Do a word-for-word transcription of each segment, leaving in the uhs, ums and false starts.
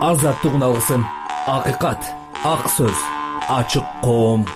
азаттык алгысын. Акыйкат, ак сөз, ачык коом.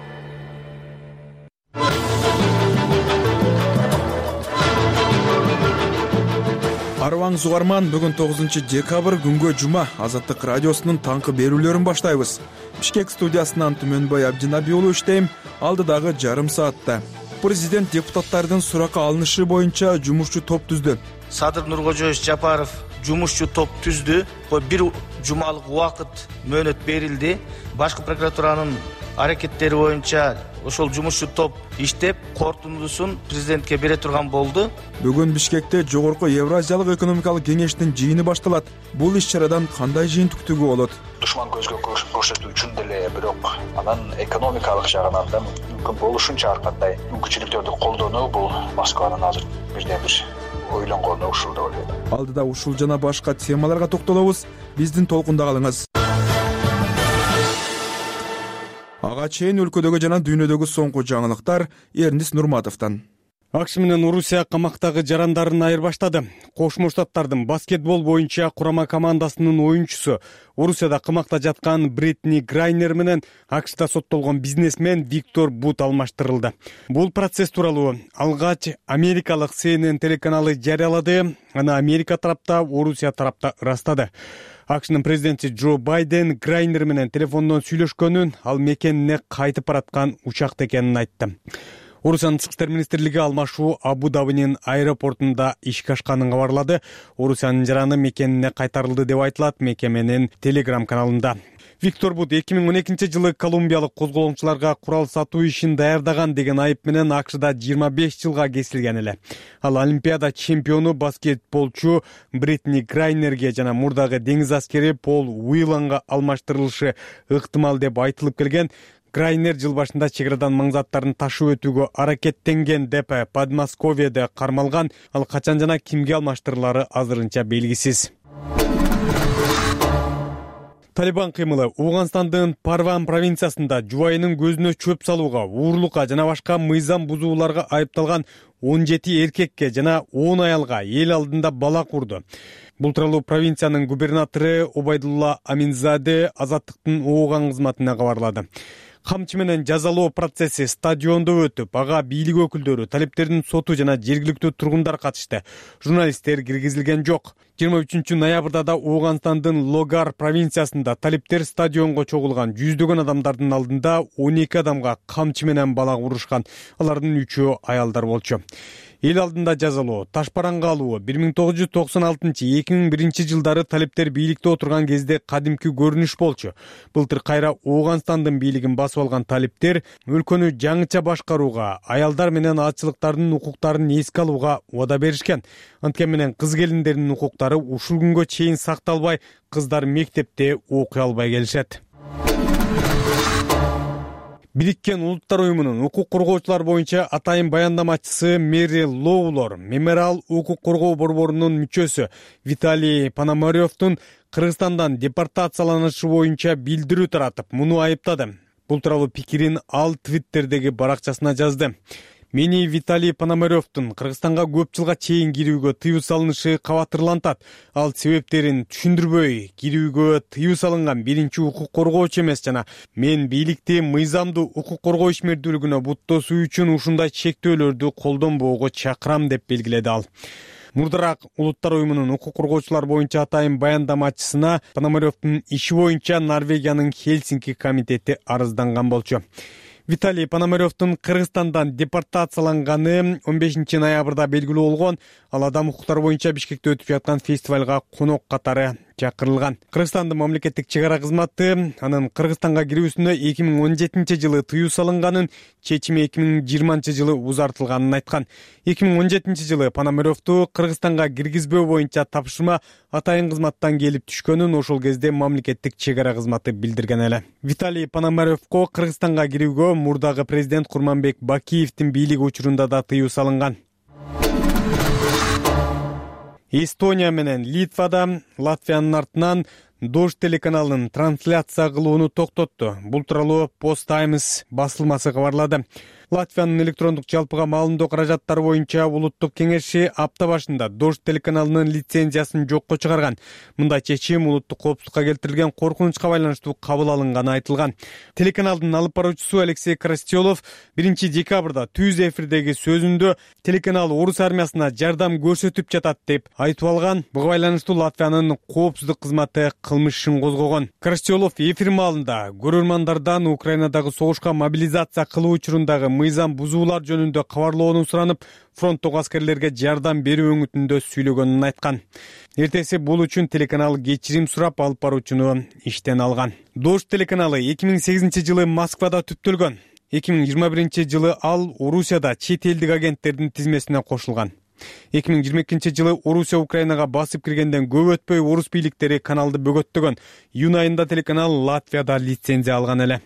Арваңыз угарман, бүгүн тогузунчу декабрь күнгө жума. Азаттык радиосунун таңкы берүүлөрүн баштайбыз. Бишкек студиясынан Түмөнбай Абдинаби уулу иштейм. Алдыдагы жарым саатта президент депутаттардын суракка алынышы боюнча жумушчу топ түздү. Садыр Нуркожоевич Жапаров жумушчу топ түздү. Бир жумалык убакыт мөөнөт берилди. Башкы прокуратуранын аракеттери боюнча ошол жумушчу топ иштеп, корутундусун президентке бере турган болду. Бүгүн Бишкекте жогорку Евразиялык экономикалык кеңештин жыйыны башталат. Бул иш-чарадан кандай жыйынтыктуу болот? Душман көзгө көрсөтүү үчүн деле, бирок анан экономикалык жагынан да мүмкүн болушунча ар кандай мүмкүнчүлүктөрдү колдонуу бул Москванын азыр бирден бир ойлонгону ушул деп ойлойм. Алдыда ушул жана башка темаларга токтолобуз. Биздин толкунда калыңыз. Ага чейин өлкөдөгү жана дүйнөдөгү соңку жаңылыктар Эрнис Нурматовдон. АКШ менен Орусия камактагы жарандарын айырбаштады. Кошмо Штаттардын баскетбол боюнча курама командасынын оюнчусу, Орусияда камакта жаткан Бритни Грайнер менен АКШда соттолгон бизнесмен Виктор Бут алмаштырылды. Бул процесс тууралуу алгач америкалык Си Эн Эн телеканалы жарыялады. Аны Америка тарапта, Орусия тарапта ырастады. АКШнын президенти Джо Байден Грайнер менен телефондон сүйлөшкөнүн, ал мекенине кайтып бараткан учакта экенин айтты. Орусиянын тышкы иштер министрлиги алмашуу Абу Дабинин аэропортунда ишке ашканын кабарлады. Орусиянын жараны мекенине кайтарылды деп айтылат мекеменин Telegram каналында. Виктор Бут эки миң он экинчи жылы колумбиялык козголоңчуларга курал сатуу ишин даярдаган деген айып менен АКШда жыйырма беш жылга кесилген эле. Ал Олимпиада чемпиону баскетболчу Бритни Грайнерге жана мурдагы деңиз аскери Пол Уиланга алмаштырылышы ыктымал деп айтылып келген. Грайнер жыл башында чек-арадан маң заттарын ташып өтүүгө аракеттенген деп Подмосковьеде кармалган. Ал качан жана кимге алмаштырылары азырынча белгисиз. Талибан кыймылы Ауганстандын Парван провинциясында жубайынын көзүнө чөп салууга, уурлукка жана башка мыйзам бузууларга айыпталган он жети эркекке жана он аялга эл алдында бала курду. Бул тууралуу провинциянын губернатору Обайдулла Аминзаде Азаттыктын Ооган кызматына кабарлады. Камчы менен жазалоо процесси стадиондо өтүп, ага бийлик өкүлдөрү, талиптердин соту жана жергиликтүү тургундар катышты. Журналисттер киргизилген жок. жыйырма үчүнчү ноябрда да Ауганстандын Логар провинциясында талиптер стадионго чогулган жүздөгөн адамдардын алдында он эки адамга камчы менен бала урушкан. Алардын үчөө аялдар болчу. Эл алдында жазалоо, ташпаранга алуу бир миң тогуз жүз токсон алтынчы эки миң биринчи жылдары талиптер бийликте отурган кезде кадимки көрүнүш болчу. Былтыр кайра Ауганстандын бийлигин басып алган талиптер өлкөнү жаңыча башкарууга, аялдар менен атчылыктардын укуктарын эске алууга убада беришкен. Анткени менен кыз келиндердин укуктары ушул күнгө чейин сакталбай, кыздар мектепте окуй албай келишет. Бириккен Улуттар уюмунун укук коргоочулар боюнча атайын баяндамачысы Мэри Лоулор мемориал укук коргоо борборунун мүчөсү Виталий Пономаревдун Кыргызстандан депортацияланышы боюнча билдирүү таратып, муну айыптады. Бул тууралуу пикирин ал Твиттердеги баракчасына жазды. Мени Виталий Пономаревдун Кыргызстанга көп жылга чейин кирүүгө тыюу салынышы кабатырлантат. Ал себептерин түшүндүрбөй, кирүүгө тыюу салынган биринчи укук коргоочу эмес жана мен бийликти мыйзамдуу укук коргоо ишмердүүлүгүнө буттосуу үчүн ушундай чектөөлөрдү колдонбоого чакырам деп белгиледи ал. Мурдараак Улуттар уюмунун укук коргоочулар боюнча атайын баяндамачысына Пономаревдун иши боюнча Норвегиянын Хельсинки комитети арызданган болчу. Виталий Пономаревдун Кыргызстандан депортацияланганы он бешинчи ноябрда белгилүү болгон. Ал адам укуктары боюнча Бишкекте өтүп жаткан фестивалга конок катары чакырылган. Кыргызстандын мамлекеттик чек-ара кызматы анын Кыргызстанга кирүүсүнө эки миң он жетинчи жылы тыюу салынганын, чечими эки миң жыйырманчы жылы узартылганын айткан. эки миң он жетинчи жылы Пономаревду Кыргызстанга киргизбөө боюнча тапшырма атайын кызматтан келип түшкөнүн ошол кезде мамлекеттик чек-ара кызматы билдирген эле. Виталий Пономаревго Кыргызстанга кирүүгө мурдагы президент Курманбек Бакиевдин бийлиги учурунда да тыюу салынган. Эстония менен Литвада Латвиянын артынан Дождь телеканалынын трансляция кылууну токтотту. Бул тууралуу Post Times басылмасы кабарлады. Латвиянын электрондук жалпыга маалымдоо каражаттары боюнча улуттук кеңеши апта башында Дождь телеканалынын лицензиясын жокко чыгарган. Мындай чечим улуттук коопсуздукка келтирилген коркунучка байланыштуу кабыл алынганы айтылган. Телеканалдын алып баруучусу Алексей Крастелов биринчи декабрда түз эфирдеги сөзүндө телеканал орус армиясына жардам көрсөтүп жатат деп айтып алган. Буга байланыштуу Латвиянын коопсуздук кызматы кылмыш ишин козгогон. Крастелов эфир маалында көрөрмандардан Украинадагы согушка мобилизация кылуу учурундагы мыйзам бузуулар жөнүндө кабарлоону суранып, фронттогу аскерлерге жардам берүү өңүтүндө сүйлөгөнүн айткан. Эртеси бул үчүн телеканал кечирим сурап алып баруучуну иштен алган. Дождь телеканалы эки миң сегизинчи жылы Москвада түптөлгөн. эки миң жыйырма биринчи жылы ал Орусияда чет элдик агенттердин тизмесине кошулган. эки миң жыйырма экинчи жылы Орусия Украинага басып киргенден көп өтпөй орус бийликтери каналды бөгөттөгөн. Июнь айында телеканал Латвияда лицензия алган эле.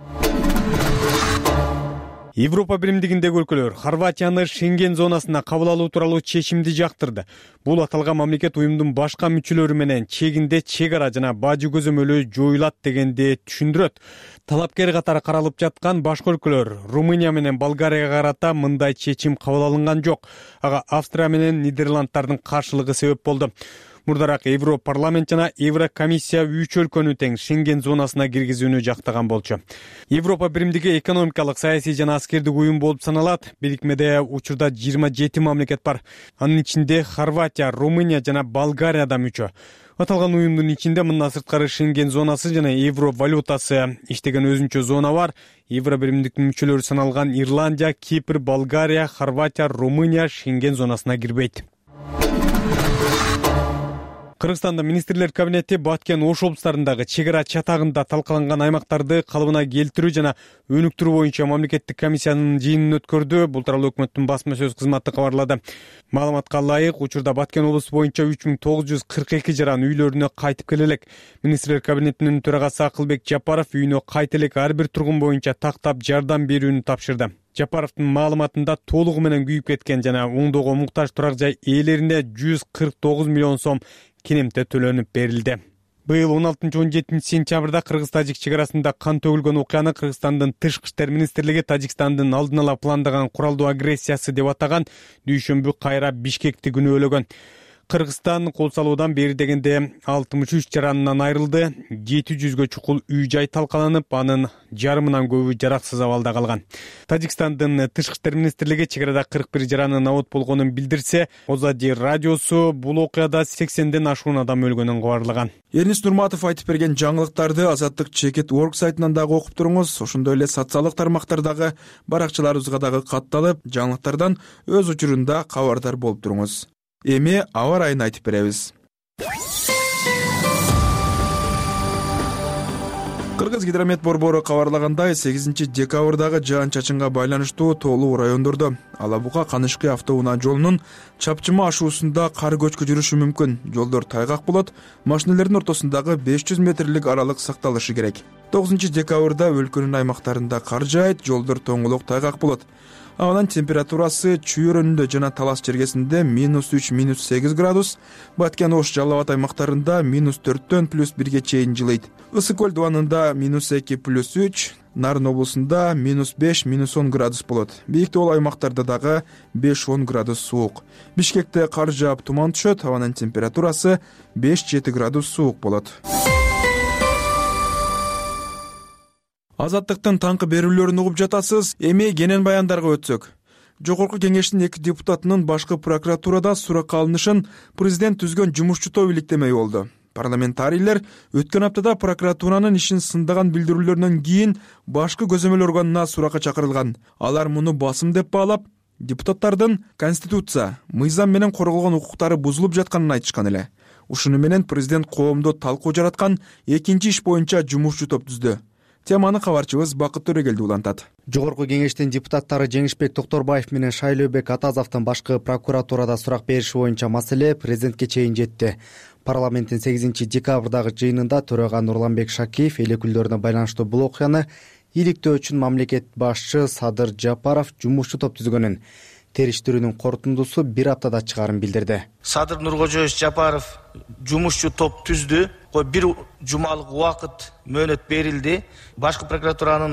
Европа биримдигиндеги өлкөлөр Хорватияны Шенген зонасына кабыл алуу тууралуу чечимди жактырды. Бул аталган мамлекет уюмдун башка мүчөлөрү менен чегинде чек ара жана бажы көзөмөлү жоюлат дегенди түшүндүрөт. Талапкер катары каралып жаткан башка өлкөлөр Румыния менен Болгарияга карата мындай чечим кабыл алынган жок. Ага Австрия менен Нидерланддардын каршылыгы себеп болду. Мурдараак Европарламент жана Еврокомиссия үч өлкөнү тең Шенген зонасына киргизүүнү жактаган болчу. Европа биримдиги экономикалык, саясий жана аскердик уюм болуп саналат. Бирикмеде учурда жыйырма жети мамлекет бар. Анын ичинде Хорватия, Румыния жана Болгария да мүчө. Аталган уюмдун ичинде мындан сырткары Шенген зонасы жана евро валютасы иштеген өзүнчө зона бар. Евро биримдиктин мүчөлөрү саналган Ирландия, Кипр, Болгария, Хорватия, Румыния Шенген зонасына кирбейт. Кыргызстанда министрлер кабинети Баткен Ош облустарындагы чек ара чатагында талкаланган аймактарды калыбына келтирүү жана өнүктүрүү боюнча мамлекеттик комиссиянын жыйынын өткөрдү. Бул тууралуу өкмөттүн басма сөз кызматы кабарлады. Маалыматка ылайык, учурда Баткен облусу боюнча үч миң тогуз жүз кырк эки жаран үйлөрүнө кайтып келе элек. Министрлер кабинетинин төрагасы Акылбек Жапаров үйүнө кайта элек ар бир тургун боюнча тактап жардам берүүнү тапшырды. Жапаровдун маалыматында толугу менен күйүп кеткен жана оңдоого муктаж турак жай ээлерине жүз кырк тогуз миллион сом кинемте төлөнүп берилди. Быйыл он алтынчы он жетинчи сентябрда Кыргыз-Тажик чек арасында кан төгүлгөн окуяны Кыргызстандын Тышкы иштер министрлиги Тажикстандын алдын ала пландаган куралдуу агрессиясы деп атаган. Дүйшөмбү кайра Бишкекти күнөөлөгөн. Кыргызстан кол салуудан бери дегенде алтымыш үч жаранынан айрылды. жети жүзгө чукул үй-жай талкаланып, анын жарымынан көбү жараксыз абалда калган. Тажикстандын Тышкы иштер министрлиги чек арада кырк бир жаранын абот болгонун билдирсе, Озади радиосу бул окуяда сексенден ашуун адам өлгөнүн кабарлаган. Эрнис Нурматов айтып берген жаңылыктарды Азаттык чекит орг сайтынан дагы окуп туруңуз. Ошондой эле социалдык тармактардагы баракчаларыбызга дагы катталып, жаңылыктардан өз учурунда кабардар болуп туруңуз. Эми аба ырайын айтып беребиз. Кыргыз гидромет борбору кабарлагандай, сегизинчи декабрдагы жаан-чачынга байланыштуу тоолуу райондордо Ала Бука Канышкы автоунаа жолунун чапчыма ашуусунда кар көчкү жүрүшү мүмкүн. Жолдор тайгак болот, машинелердин ортосундагы беш жүз метрлик аралык сакталышы керек. тогузунчу декабрда өлкөнүн аймактарында кар жаайт, жолдор тоңулук тайгак болот. Абанын температурасы Чүй өрөөнүндө жана Талас чергесинде минус үч минус сегиз градус, Баткен Ош Жалал Абад аймактарында минус төрттөн плюс бирге чейин жылыйт. Ысык көл дубанында минус эки плюс үч, Нарын облусунда минус беш минус он градус болот. Бийик тоол аймактарда дагы беш он градус суук. Бишкекте кар жаап туман түшөт, абанын температурасы беш жети градус суук болот. Азаттыктын таңкы берүүлөрүн угуп жатасыз. Эми кенен баяндарга өтсөк. Жогорку кеңештин эки депутатынын башкы прокуратурада суракка алынышын президент түзгөн жумушчу топ иликтемей болду. Парламентарийлер өткөн аптада прокуратуранын ишин сындаган билдирүүлөрүнөн кийин башкы көзөмөл органына суракка чакырылган. Алар муну басым деп баалап, депутаттардын конституция, мыйзам менен корголгон укуктары бузулуп жатканын айтышкан эле. Ушуну менен президент коомдо талкуу жараткан экинчи иш боюнча жумушчу топ түздү. Теманы кабарчыбыз Бакыт Төрөгелди улантат. Жогорку кеңештин депутаттары Жеңишбек Токторбаев менен Шайлообек Атазовдун башкы прокуратурада сурак бериши боюнча маселе президентке чейин жетти. Парламенттин сегизинчи декабрдагы жыйынында төрага Нурланбек Шакиев эл өкүлдөрүнө байланыштуу бул окуяны иликтөө үчүн мамлекет башчы Садыр Жапаров жумушчу топ түзгөнүн, териштирүүнүн корутундусу бир аптада чыгарын билдирди. Садыр Нуркожоевич Жапаров жумушчу топ түздү. Бир жумалык убакыт мөөнөт берилди. Башкы прокуратуранын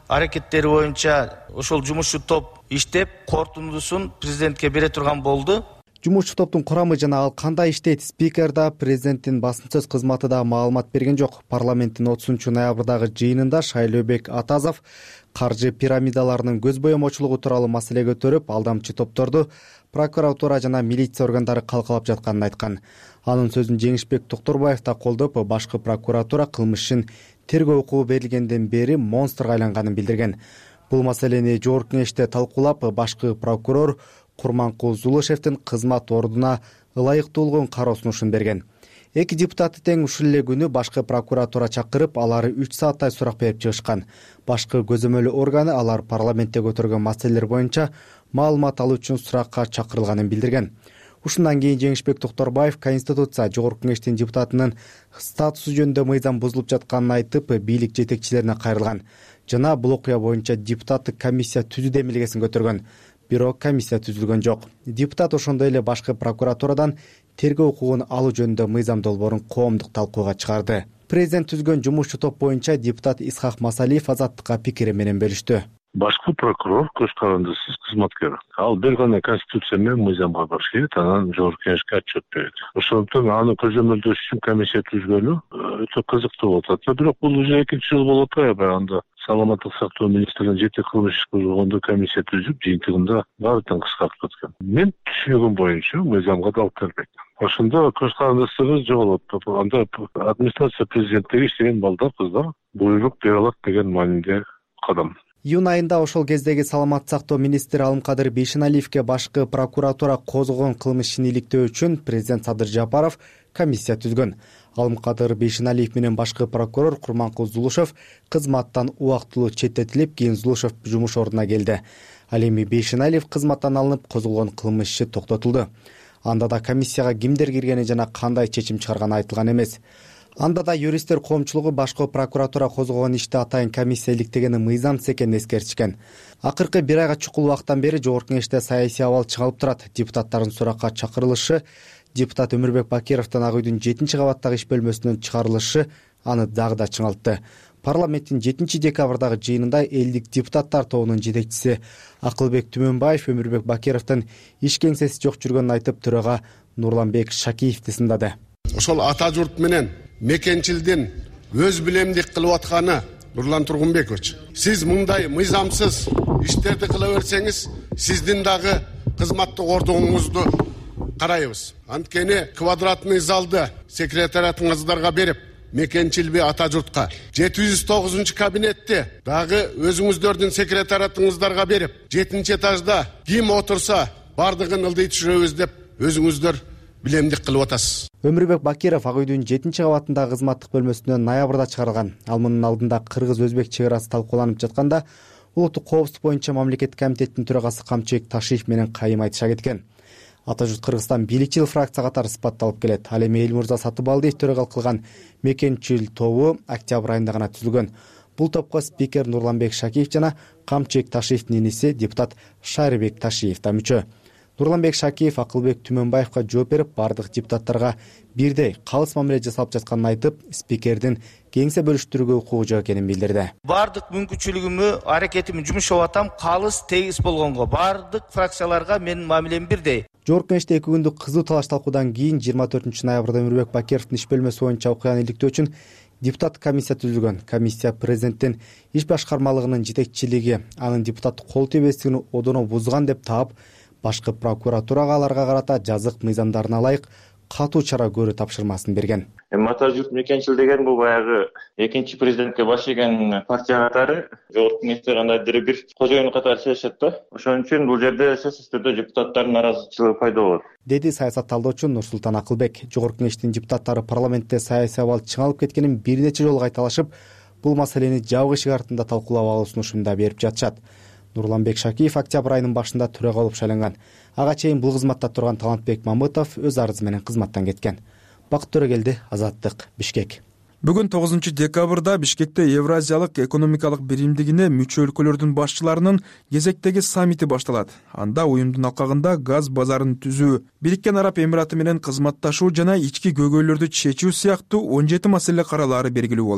аракеттери боюнча ошол жумушчу топ иштеп, корутундусун президентке бере турган болду. Жумушчу топтун курамы жана ал кандай иштейт? Спикер да, президенттин басым сөз кызматы да маалымат берген жок. Парламенттин отузунчу ноябрдагы жыйынында Шайлообек Атазов каржы пирамидаларынын көз боемочулугу тууралуу маселе көтөрүп, алдамчы топторду прокуратура жана милиция органдары калкалап жатканын айткан. Анын сөзүн Жеңишбек Токторбаев да колдоп, башкы прокуратура кылмыш ишин тергөө укугу берилгенден бери монстрго айланганын билдирген. Бул маселени жогорку кеңеште талкуулап, башкы прокурор Курманкул Зулушевдин кызмат ордуна ылайыктуулугун кароо сунушун берген. Эки депутаты тең ушул эле күнү башкы прокуратура чакырып, алары үч сааттай сурак берип чыгышкан. Башкы көзөмөлүү органы алар парламентте көтөргөн маселелер боюнча маалымат алуу үчүн суракка чакырылганын билдирген. Ушундан кийин Жеңишбек Токторбаев Конституция жогорку кеңештин депутатынын статусу жөнүндө мыйзам бузулуп жатканын айтып, бийлик жетекчилерине кайрылган жана бул окуя боюнча депутаттык комиссия түзүү демилгесин көтөргөн. Бирок комиссия түзүлгөн жок. Депутат ошондой эле башкы прокуратурадан тергөө укугун алуу жөнүндө мыйзам долбоорун коомдук талкууга чыгарды. Президент түзгөн жумушчу топ боюнча депутат Исхак Масалиев Азаттыкка пикири менен бөлүштү. Башкы прокурор көз карандысыз кызматкер. Ал бир гана конституция менен мыйзамга барыш керек, анан жогорку кеңешке отчет берет. Ошондуктан аны көзөмөлдөш үчүн комиссия түзгөнү өтө кызыктуу болуп атат. Бирок бул уже экинчи жыл болуп атпайбы? Анда саламаттык сактоо министринин жети кылмыш иш козгогондо комиссия түзүп, жыйынтыгында баары тең кыскартып аткан. Мен түшүнүгүм боюнча мыйзамга далык бербейт. Ошондо көз карандысыз жоголот. Анда администрация президенттиги иштеген балдар, кыздар буйрук бере алат деген мааниде кадам. Июнь айында ошол кездеги саламаттык сактоо министри Алымкадыр Бейшеналиевке башкы прокуратура козгогон кылмыш ишин иликтөө үчүн президент Садыр Жапаров комиссия түзгөн. Алымкадыр Бейшеналиев менен башкы прокурор Курманкул Зулушев кызматтан убактылуу четтетилип, кийин Зулушев жумуш ордуна келди. Ал эми Бейшеналиев кызматтан алынып, козголгон кылмыш иши токтотулду. Анда да комиссияга кимдер киргени жана кандай чечим чыгарганы айтылган эмес. Анда да юристтер коомчулугу башкы прокуратура козгогон ишти атайын комиссия иликтегени мыйзамсыз экенин эскертишкен. Акыркы бир айга чукул убакыттан бери жогорку кеңеште саясий абал чыңалып турат. Депутаттардын суракка чакырылышы, депутат Өмүрбек Бакировдун Ак үйдүн жетинчи кабаттагы иш бөлмөсүнөн чыгарылышы аны дагы да чыңалтты. Парламенттин жетинчи декабрдагы жыйынында элдик депутаттар тобунун жетекчиси Акылбек Түмөнбаев Өмүрбек Бакировдун иш кеңсеси жок жүргөнүн айтып, төрага Нурланбек Шакиевди сындады. Ошол ата журт менен мекенчилдин өз билемдик кылып атканы Нурлан Тургунбекович, сиз мындай мыйзамсыз иштерди кыла берсеңиз, сиздин дагы кызматтык ордуңузду карайбыз. Анткени квадратный залды секретариатыңыздарга берип, мекенчилби ата журтка жети жүз тогузунчу кабинетти дагы өзүңүздөрдүн секретариатыңыздарга берип, жетинчи этажда ким отурса бардыгын ылдый түшүрөбүз деп өзүңүздөр билемдик кылып атасыз. Өмүрбек Бакиров Ак үйдүн жетинчи кабатындагы кызматтык бөлмөсүнөн ноябрда чыгарылган. Ал мунун алдында кыргыз-өзбек чек арасы талкууланып жатканда улуттук коопсуздук боюнча мамлекеттик комитеттин төрагасы Камчыбек Ташиев менен кайым айтыша кеткен. Ата журт Кыргызстан бийликчил фракция катары сыпатталып келет. Ал эми Элмурза Сатыбалдиев төрагалык кылган мекенчил тобу октябрь айында гана түзүлгөн. Бул топко спикер Нурланбек Шакиев жана Камчыбек Ташиевдин иниси депутат Шарибек Ташиев да мүчө. Нурланбек Шакиев Акылбек Түмөнбаевка жооп берип, бардык депутаттарга бирдей калыс мамиле жасалып жатканын айтып, спикердин кеңсе бөлүштүрүүгө укугу жок экенин билдирди. Бардык мүмкүнчүлүгүмө, аракетимди жумушап атам, калыс тегиз болгонго. Бардык фракцияларга менин мамилем бирдей. Жогорку кеңеште эки күндүк кызуу талаш талкуудан кийин жыйырма төртүнчү ноябрда Өмүрбек Бакировдун иш бөлмөсү боюнча окуяны иликтөө үчүн депутаттык комиссия түзүлгөн. Комиссия президенттин иш башкармалыгынын жетекчилиги анын депутаттык кол тийбестигин одоно бузган деп таап, башкы прокуратурага аларга карата жазык мыйзамдарына ылайык катуу чара көрүү тапшырмасын берген. Ата журт мекенчил деген бул баягы экинчи президентке баш ийген партия катары жогорку кеңеште кандайдыр бир кожоюн катары чечишет да. Ошон үчүн бул жерде сөзсүз түрдө депутаттардын нааразычылыгы пайда болот, деди саясат талдоочу Нурсултан Акылбек. Жогорку кеңештин депутаттары парламентте саясий абал чыңалып кеткенин бир нече жолу кайталашып, бул маселени жабык эшик артында талкуулап алуу сунушун да берип жатышат. Нурланбек Шакиев октябрь айынын башында төрага болуп шайланган. Ага чейин бул кызматта турган Талантбек Мамытов өз арызы менен кызматтан кеткен. Бакыт Төрөгелди, Азаттык, Бишкек. Бүгүн тогузунчу декабрда Бишкекте Евразиялык экономикалык биримдигине мүчө өлкөлөрдүн башчыларынын кезектеги саммити башталат. Анда уюмдун алкагында газ базарын түзүү, Бириккен Араб Эмираты менен кызматташуу жана ички көйгөйлөрдү чечүү сыяктуу он жети маселе каралаары белгилүү болду.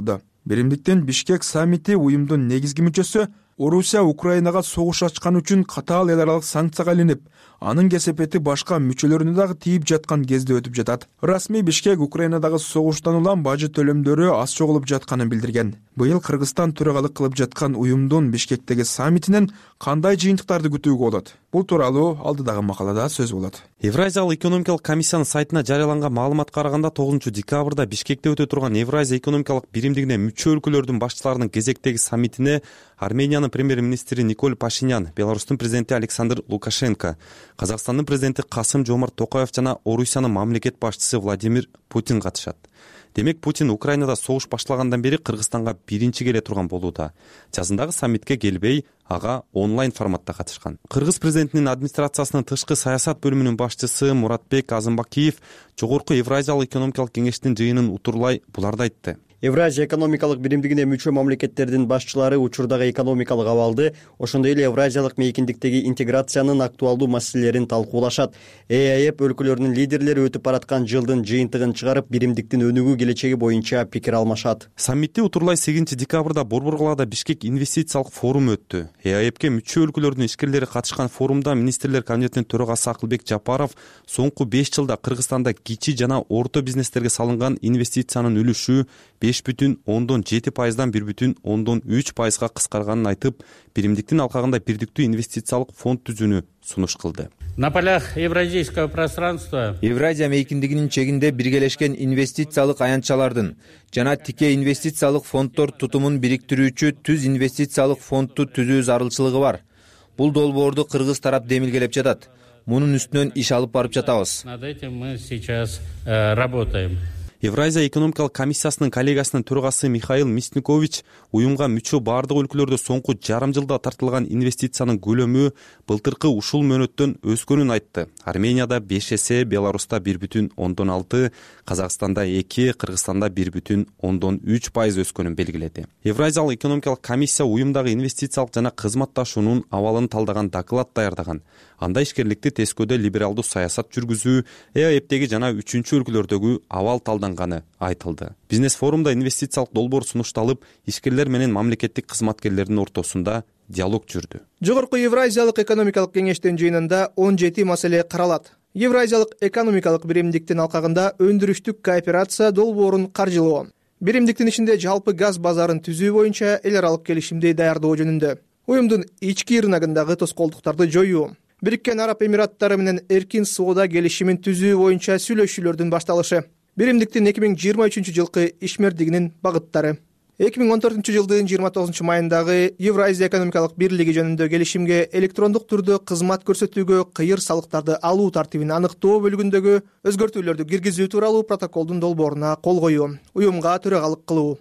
Биримдиктин Бишкек саммити уюмдун негизги мүчөсү Орусия Украинага согуш ачкан үчүн катаал эл аралык санкцияга илинип, анын кесепети башка мүчөлөрүнө дагы тийип жаткан кезде өтүп жатат. Расмий Бишкек Украинадагы согуштан улам бажы төлөмдөрү аз чогулуп жатканын билдирген. Быйыл Кыргызстан төрагалык кылып жаткан уюмдун Бишкектеги саммитинен кандай жыйынтыктарды күтүүгө болот? Бул тууралуу алдыдагы макалада сөз болот. Евразиялык экономикалык комиссиянын сайтына жарыяланган маалыматка караганда тогузунчу декабрда Бишкекте өтө турган Евразия экономикалык биримдигине мүчө өлкөлөрдүн башчыларынын кезектеги саммитине Армениянын премьер-министри Николь Пашинян, Беларустун президенти Александр Лукашенко, Казакстандын президенти Касым Жомарт Токаев жана Орусиянын мамлекет башчысы Владимир Путин катышат. Демек Путин Украинада согуш башталгандан бери Кыргызстанга биринчи келе турган болууда. Жазындагы саммитке келбей, ага онлайн форматта катышкан. Кыргыз президентинин администрациясынын тышкы саясат бөлүмүнүн башчысы Муратбек Азымбакиев жогорку Евразиялык экономикалык кеңештин жыйынын утурлай буларды айтты. Евразия экономикалык биримдигине мүчө мамлекеттердин башчылары учурдагы экономикалык абалды, ошондой эле Евразиялык мейкиндиктеги интеграциянын актуалдуу маселелерин талкуулашат. ЭАЭП өлкөлөрүнүн лидерлери өтүп бараткан жылдын жыйынтыгын чыгарып, биримдиктин өнүгүү келечеги боюнча пикир алмашат. Саммитти утурлай сегизинчи декабрда Борбор калаада Бишкек инвестициялык форуму өттү. ЭАЭПке мүчө өлкөлөрдүн ишкерлери катышкан форумда министрлер кабинетинин төрагасы Акылбек Жапаров соңку беш жылда Кыргызстанда кичи жана орто бизнестерге салынган инвестициянын үлүшү беш бүтүн ондон жети пайыздан бир бүтүн ондон үч пайызга кыскарганын айтып, биримдиктин алкагында бирдиктүү инвестициялык фонд түзүүнү сунуш кылды. На полях евразийского пространства Евразия мейкиндигинин чегинде биргелешкен инвестициялык аянтчалардын жана тике инвестициялык фонддор тутумун бириктирүүчү түз инвестициялык фондду түзүү зарылчылыгы бар. Бул долбоорду кыргыз тарап демилгелеп жатат. Мунун үстүнөн иш алып барып жатабыз. Над этим мы сейчас работаем. Евразия экономикалык комиссиясынын коллегасынын төрагасы Михаил Мясникович уюмга мүчө бардык өлкөлөрдө соңку жарым жылда тартылган инвестициянын көлөмү былтыркы ушул мөөнөттөн өскөнүн айтты. Арменияда беш эсе, Беларуста бир бүтүн ондон алты, Казакстанда эки, Кыргызстанда бир бүтүн ондон үч пайыз өскөнүн белгиледи. Евразиялык экономикалык комиссия уюмдагы инвестициялык жана кызматташуунун абалын талдаган доклад даярдаган. Анда ишкерликти тескөөдө либералдуу саясат жүргүзүү, ЭАЭПтеги жана үчүнчү өлкөлөрдөгү абал талданганы айтылды. Бизнес форумда инвестициялык долбоор сунушталып, ишкерлер менен мамлекеттик кызматкерлердин ортосунда диалог жүрдү. Жогорку Евразиялык экономикалык кеңештин жыйынында он жети маселе каралат. Евразиялык экономикалык биримдиктин алкагында өндүрүштүк кооперация долбоорун каржылоо, биримдиктин ичинде жалпы газ базарын түзүү боюнча эл аралык келишимди даярдоо жөнүндө, уюмдун ички рыногундагы тоскоолдуктарды жоюу, Бириккен Араб Эмираттары менен эркин соода келишимин түзүү боюнча сүйлөшүүлөрдүн башталышы, биримдиктин эки миң жыйырма үчүнчү жылкы ишмердигинин багыттары, эки миң он төртүнчү жылдын жыйырма тогузунчу майындагы Евразия экономикалык бирлиги жөнүндө келишимге электрондук түрдө кызмат көрсөтүүгө кыйыр салыктарды алуу тартибин аныктоо бөлүгүндөгү өзгөртүүлөрдү киргизүү тууралуу протоколдун долбооруна кол коюу, уюмга төрагалык кылуу.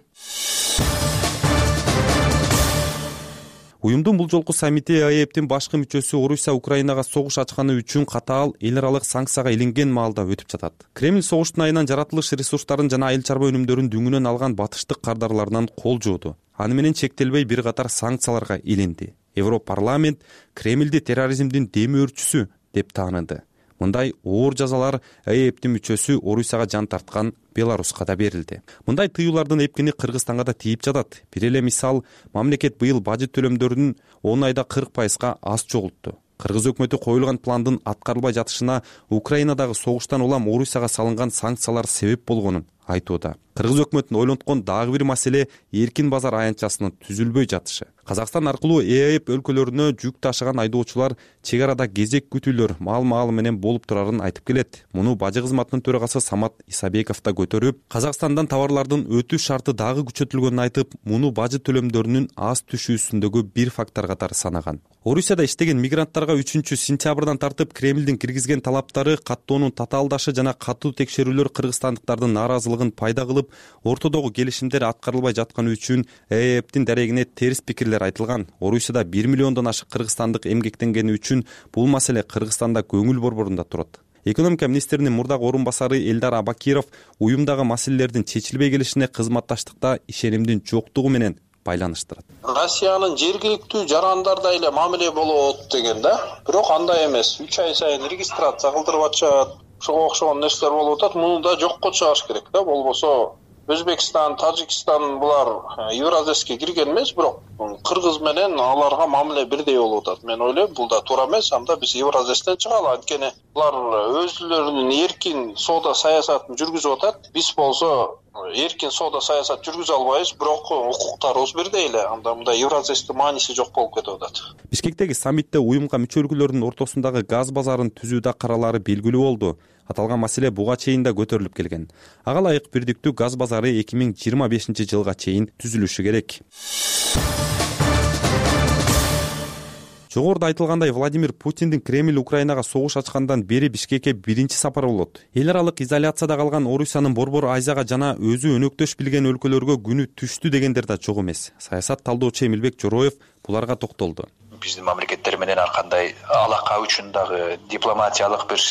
Уюмдун бул жолку саммити ЭАЭПтин башкы мүчөсү Орусия Украинага согуш ачканы үчүн катаал эл аралык санкцияга илинген маалда өтүп жатат. Кремль согуштун айынан жаратылыш ресурстарын жана айыл чарба өнүмдөрүн дүңүнөн алган батыштык кардарларынан кол жууду. Аны менен чектелбей бир катар санкцияларга илинди. Европарламент Кремльди терроризмдин демөөрчүсү деп тааныды. Мындай оор жазалар ЭАЭПтин мүчөсү Орусияга жан тарткан Беларуска да берилди. Мындай тыюулардын эпкини Кыргызстанга да тийип жатат. Бир эле мисал, мамлекет быйыл бажет төлөмдөрүн он айда кырк пайызга аз чогултту. Кыргыз өкмөтү коюлган пландын аткарылбай жатышына Украинадагы согуштан улам Орусияга салынган санкциялар себеп болгонун айтууда. Кыргыз өкмөтүн ойлонткон дагы бир маселе эркин базар аянтчасынын түзүлбөй жатышы. Казакстан аркылуу ЭАЭП өлкөлөрүнө жүк ташыган айдоочулар чек арада кезек күтүүлөр маал-маалы менен болуп турарын айтып келет. Муну бажы кызматынын төрагасы Самат Исабеков да көтөрүп, Казакстандан товарлардын өтүү шарты дагы күчөтүлгөнүн айтып, муну бажы төлөмдөрүнүн аз түшүүсүндөгү бир фактор катары санаган. Орусияда иштеген мигранттарга үчүнчү сентябрдан тартып Кремлдин киргизген талаптары, каттоонун татаалдашы жана катуу текшерүүлөр кыргызстандыктардын нааразылыгын пайда кылып, ортодогу келишимдер аткарылбай жатканы үчүн ЭАЭПтин дарегине терс пикирлер айтылган. Орусияда бир миллиондон ашык кыргызстандык эмгектенгени үчүн бул маселе Кыргызстанда көңүл борборунда турат. Экономика министринин мурдагы орун басары Элдар Абакиров уюмдагы маселелердин чечилбей келишине кызматташтыкта ишенимдин жоктугу менен байланыштырат. Россиянын жергиликтүү жарандарда эле мамиле болот деген да. Бирок андай эмес. үч ай сайын регистрация кылдырып атышат. Ошого окшогон нерселер болуп атат. Муну да жокко чыгарыш керек да. Болбосо Өзбекстан, Тажикстан булар Евразеске кирген эмес, бирок Кыргыз менен аларга мамиле бирдей болуп атат. Мен ойлойм, бул да туура эмес. Анда биз Евразестен чыгалы. Анткени булар өзлөрүнүн эркин соода саясатын жүргүзүп атат. Биз болсо эркин соода саясат жүргүзө албайбыз, бирок укуктарыбыз бирдей эле. Анда мындай Евразестин мааниси жок болуп кетип атат. Бишкектеги саммитте уюмга мүчө өлкөлөрдүн ортосундагы газ базарын түзүү да каралары белгилүү болду. Аталган маселе буга чейин да көтөрүлүп келген. Ага ылайык бирдиктүү газ базары эки миң жыйырма бешинчи жылга чейин түзүлүшү керек. Жогоруда айтылгандай, Владимир Путиндин Кремль Украинага согуш ачкандан бери Бишкекке биринчи сапары болот. Эл аралык изоляцияда калган Орусиянын Борбор Азияга жана өзү өнөктөш билген өлкөлөргө күнү түштү дегендер да жок эмес. Саясат талдоочу Эмилбек Жороев буларга токтолду. Биздин мамлекеттер менен ар кандай алака үчүн дагы дипломатиялык бир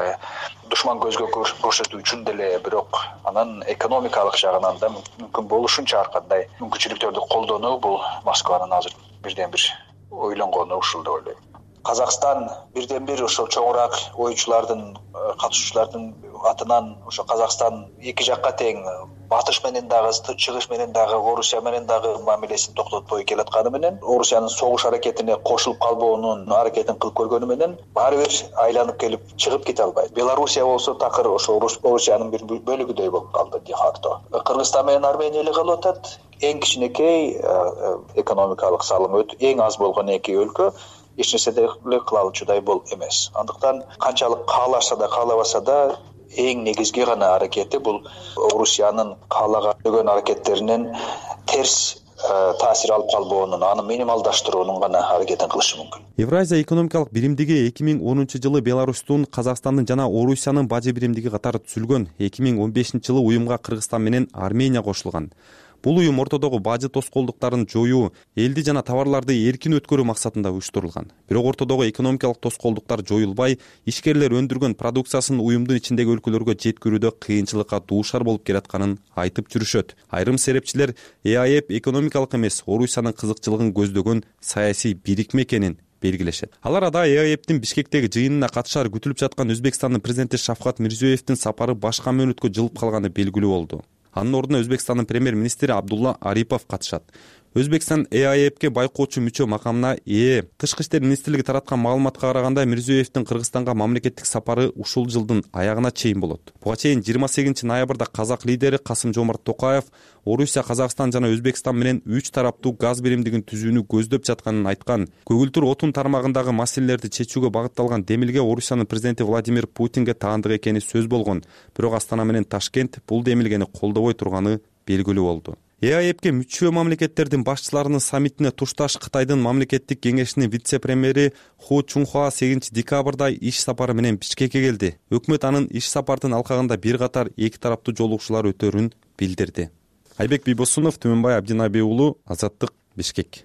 душман көзгө көрсөтүү үчүн деле, бирок анан экономикалык жагынан да мүмкүн болушунча ар кандай мүмкүнчүлүктөрдү колдонуу бул Москванын азыр бирден бир ойлонгону ушул деп ойлойм. Казакстан бирден бир ошол чоңураак оюучулардын, катышуучулардын атынан ошо Казакстан эки жакка тең батыш менен дагы, чыгыш менен дагы, Орусия менен дагы мамилесин токтотпой келатканы менен, Орусиянын согуш аракетине кошулуп калбоонун аракетин кылып көргөнү менен баары бир айланып келип чыгып кете албайт. Белоруссия болсо такыр ошо Орусиянын бир бөлүгүдөй болуп калды де факто. Кыргызстан менен Армения эле калып атат. Эң кичинекей экономикалык салымы эң аз болгон эки өлкө эч нерсе деле кыла алчудай бол эмес. Андыктан канчалык каалашса да каалабаса да эң негизги гана аракети бул Орусиянын каалаган аракеттеринен терс таасир алып калбоонун, аны минималдаштыруунун гана аракетин кылышы мүмкүн. Евразия экономикалык биримдиги эки миң онунчу жылы Беларустун, Казакстандын жана Орусиянын бажы биримдиги катары түзүлгөн. эки миң он бешинчи жылы уюмга Кыргызстан менен Армения кошулган. Бул уюм ортодогу бажы тоскоолдуктарын жоюу, элди жана товарларды эркин өткөрүү максатында уюштурулган. Бирок ортодогу экономикалык тоскоолдуктар жоюлбай, ишкерлер өндүргөн продукциясын уюмдун ичиндеги өлкөлөргө жеткирүүдө кыйынчылыкка дуушар болуп келатканын айтып жүрүшөт. Айрым серепчилер Э А Э экономикалык эмес, Орусиянын кызыкчылыгын көздөгөн саясий бирикме экенин белгилешет. Ал арада Э А Эптин Бишкектеги жыйынына катышары күтүлүп жаткан Өзбекстандын президенти Шавкат Мирзиёевдин сапары башка мөөнөткө жылып калганы белгилүү болду. Анын ордуна Өзбекстандын премьер-министри Абдулла Арипов катышат. Өзбекстан Э А Эпке байкоочу мүчө макамына ээ. Тышкы иштер министрлиги тараткан маалыматка караганда, Мирзиёевдин Кыргызстанга мамлекеттик сапары ушул жылдын аягына чейин болот. Буга чейин жыйырма сегизинчи ноябрда казак лидери Касым-Жомарт Токаев Орусия, Казакстан жана Өзбекстан менен үч тараптуу газ биримдигин түзүүнү көздөп жатканын айткан. Көгүлтүр отун тармагындагы маселелерди чечүүгө багытталган демилге Орусиянын президенти Владимир Путинге таандык экени сөз болгон. Бирок Астана менен Ташкент бул демилгени колдобой турганы белгилүү болду. Э А Эпке мүчө мамлекеттердин башчыларынын саммитине тушташ Кытайдын мамлекеттик кеңешинин вице-премьери Ху Чунхуа сегизинчи декабрда иш сапары менен Бишкекке келди. Өкмөт анын иш сапардын алкагында бир катар эки тараптуу жолугушуулар өтөрүн билдирди. Айбек Бийбосунов, Түмөнбай Абдинаби уулу, Азаттык, Бишкек.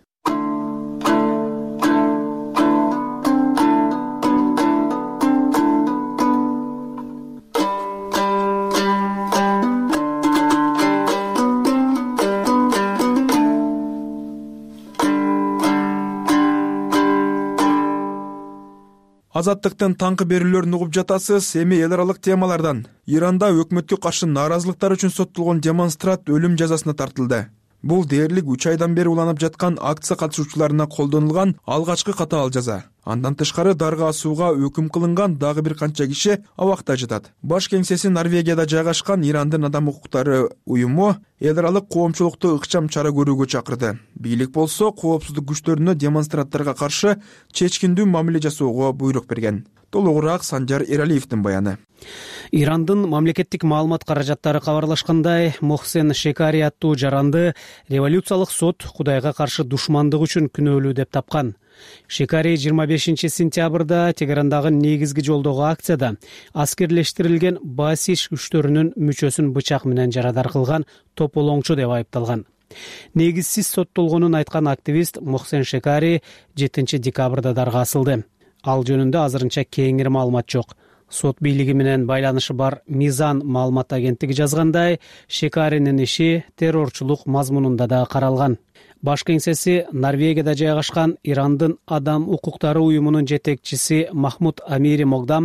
Азаттыктын таңкы берүүлөрүн угуп жатасыз. Эми эл аралык темалардан. Иранда өкмөткө каршы нааразылыктар үчүн соттолгон демонстрант өлүм жазасына тартылды. Бул дээрлик үч айдан бери уланып жаткан акция катышуучуларына колдонулган алгачкы катаал жаза. Андан тышкары дарга асууга өкүм кылынган дагы бир канча киши абакта жатат. Баш кеңсеси Норвегияда жайгашкан Ирандын адам укуктары уюму эл аралык коомчулукту ыкчам чара көрүүгө чакырды. Бийлик болсо коопсуздук күчтөрүнө демонстранттарга каршы чечкиндүү мамиле жасоого буйрук берген. Толугураак Санжар Эралиевдин баяны. Ирандын мамлекеттик маалымат каражаттары кабарлашкандай, Мохсен Шекари аттуу жаранды революциялык сот Кудайга каршы душмандык үчүн күнөөлүү деп тапкан. Шекари жыйырма бешинчи сентябрда Тегерандагы негизги жолдогу акцияда аскерлештирилген Басиш күчтөрүнүн мүчөсүн бычак менен жарадар кылган тополоңчу деп айыпталган. Негизсиз соттолгонун айткан активист Мохсен Шекари жетинчи декабрда дарга асылды. Ал жөнүндө азырынча кеңири маалымат жок. Сот бийлиги менен байланышы бар Мизан маалымат агенттиги жазгандай, Шекаринин иши террорчулук мазмунунда да каралган. Баш кеңсеси Норвегияда жайгашкан Ирандын адам укуктары уюмунун жетекчиси Махмуд Амири Мокдам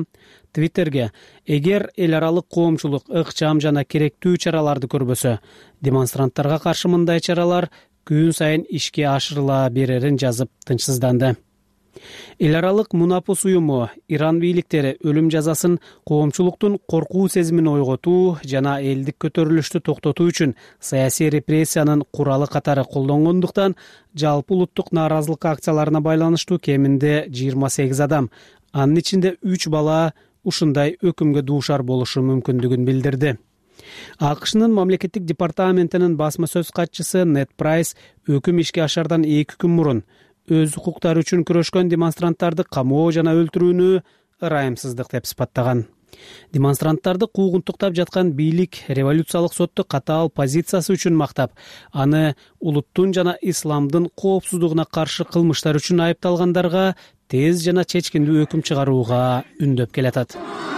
Твиттерге эгер эл аралык коомчулук ыкчам жана керектүү чараларды көрбөсө, демонстранттарга каршы мындай чаралар күн сайын ишке ашырыла берерин жазып тынчсызданды. Эл аралык Мунапус уюму Иран бийликтери өлүм жазасын коомчулуктун коркуу сезимин ойготуу жана элдик көтөрүлүштү токтотуу үчүн саясий репрессиянын куралы катары колдонгондуктан жалпы улуттук нааразылык акцияларына байланыштуу кеминде жыйырма сегиз адам, анын ичинде үч бала ушундай өкүмгө дуушар болушу мүмкүндүгүн билдирди. АКШнын мамлекеттик департаментинин басма сөз катчысы Нед Прайс өкүм ишке ашардан эки күн мурун өз укуктары үчүн күрөшкөн демонстранттарды камоо жана өлтүрүүнү ырайымсыздык деп сыпаттаган. Демонстранттарды куугунтуктап жаткан бийлик революциялык сотту катаал позициясы үчүн мактап, аны улуттун жана исламдын коопсуздугуна каршы кылмыштар үчүн айыпталгандарга тез жана чечкиндүү өкүм чыгарууга үндөп келатат.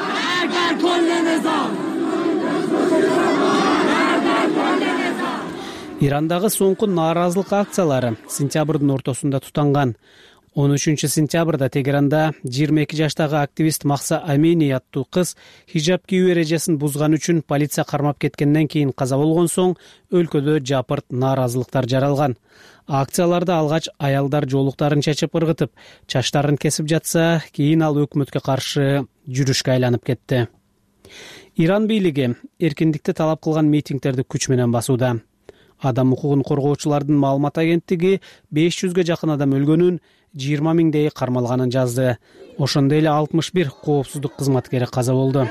Ирандагы соңку нааразылык акциялары сентябрдын ортосунда тутанган. он үчүнчү сентябрда Тегеранда жыйырма эки жаштагы активист Махса Амини аттуу кыз хижаб кийүү эрежесин бузган үчүн полиция кармап кеткенден кийин каза болгон соң өлкөдө жапырт нааразылыктар жаралган. Акцияларда алгач аялдар жоолуктарын чечип ыргытып, чачтарын кесип жатса, кийин ал өкмөткө каршы жүрүшкө айланып кетти. Иран бийлиги эркиндикти талап кылган митингдерди күч менен басууда. Адам укугун коргоочулардын маалымат агенттиги беш жүзгө жакын адам өлгөнүн, жыйырма миңдей кармалганын жазды. Ошондой эле алтымыш бир коопсуздук кызматкери каза болду.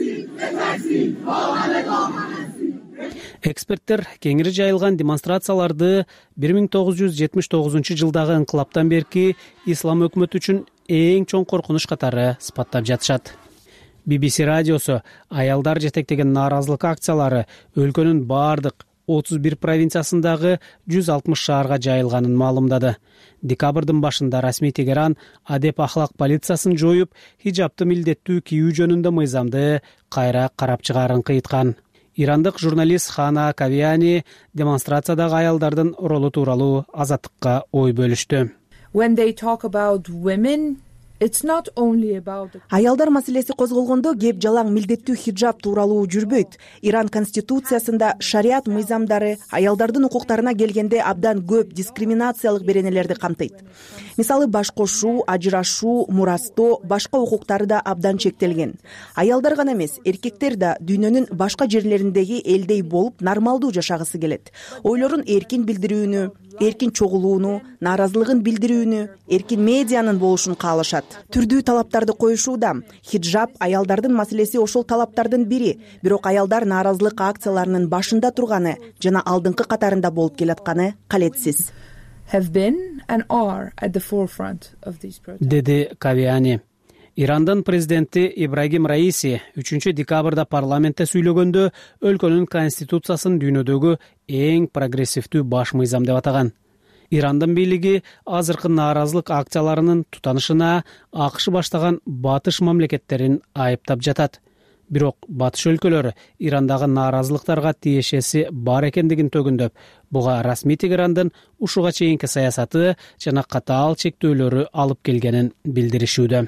Эксперттер кеңири жайылган демонстрацияларды бир миң тогуз жүз жетимиш тогузунчу жылдагы инкылаптан берки ислам өкмөтү үчүн эң чоң коркунуч катары сыпаттап жатышат. би би си радиосу аялдар жетектеген нааразылык акциялары өлкөнүн бардык отуз бир провинциясындагы жүз алтымыш шаарга жайылганын маалымдады. Декабрдын башында расмий Тегеран адеп ахлак полициясын жоюп, хижабты милдеттүү кийүү жөнүндө мыйзамды кайра карап чыгаарын кыйткан. Ирандык журналист Хана Кавиани демонстрациядагы аялдардын ролу тууралуу Азаттыкка ой бөлүштү. When they talk about women, it's not only about Аялдар маселеси козголгондо кеп жалаң милдеттүү хиджаб тууралуу жүрбөйт. Иран конституциясында шариат мыйзамдары аялдардын укуктарына келгенде абдан көп дискриминациялык беренелерди камтыйт. Мисалы баш кошуу, ажырашуу, мурастоо, башка укуктары да абдан чектелген. Аялдар гана эмес, эркектер да дүйнөнүн башка жерлериндеги элдей болуп нормалдуу жашагысы келет. Ойлорун эркин билдирүүнү, эркин чогулууну, нааразылыгын билдирүүнү, эркин медианын болушун каалашат. Түрдүү талаптарды коюшууда. Хиджаб аялдардын маселеси ошол талаптардын бири, бирок аялдар нааразылык акцияларынын башында турганы жана алдыңкы катарында болуп келатканы калетсиз. have been and are at the forefront of these protests. Деди Кавиани. Ирандын президенти Ибрагим Раиси үчүнчү декабрда парламентте сүйлөгөндө өлкөнүн конституциясын дүйнөдөгү эң прогрессивдүү баш мыйзам деп атаган. Ирандын бийлиги азыркы нааразылык акцияларынын тутанышына АКШ баштаган батыш мамлекеттерин айыптап жатат. Бирок батыш өлкөлөрү Ирандагы нааразылыктарга тиешеси бар экендигин төгүндөп, буга расмий Тегерандын ушуга чейинки саясаты жана катаал чектөөлөрү алып келгенин билдиришүүдө.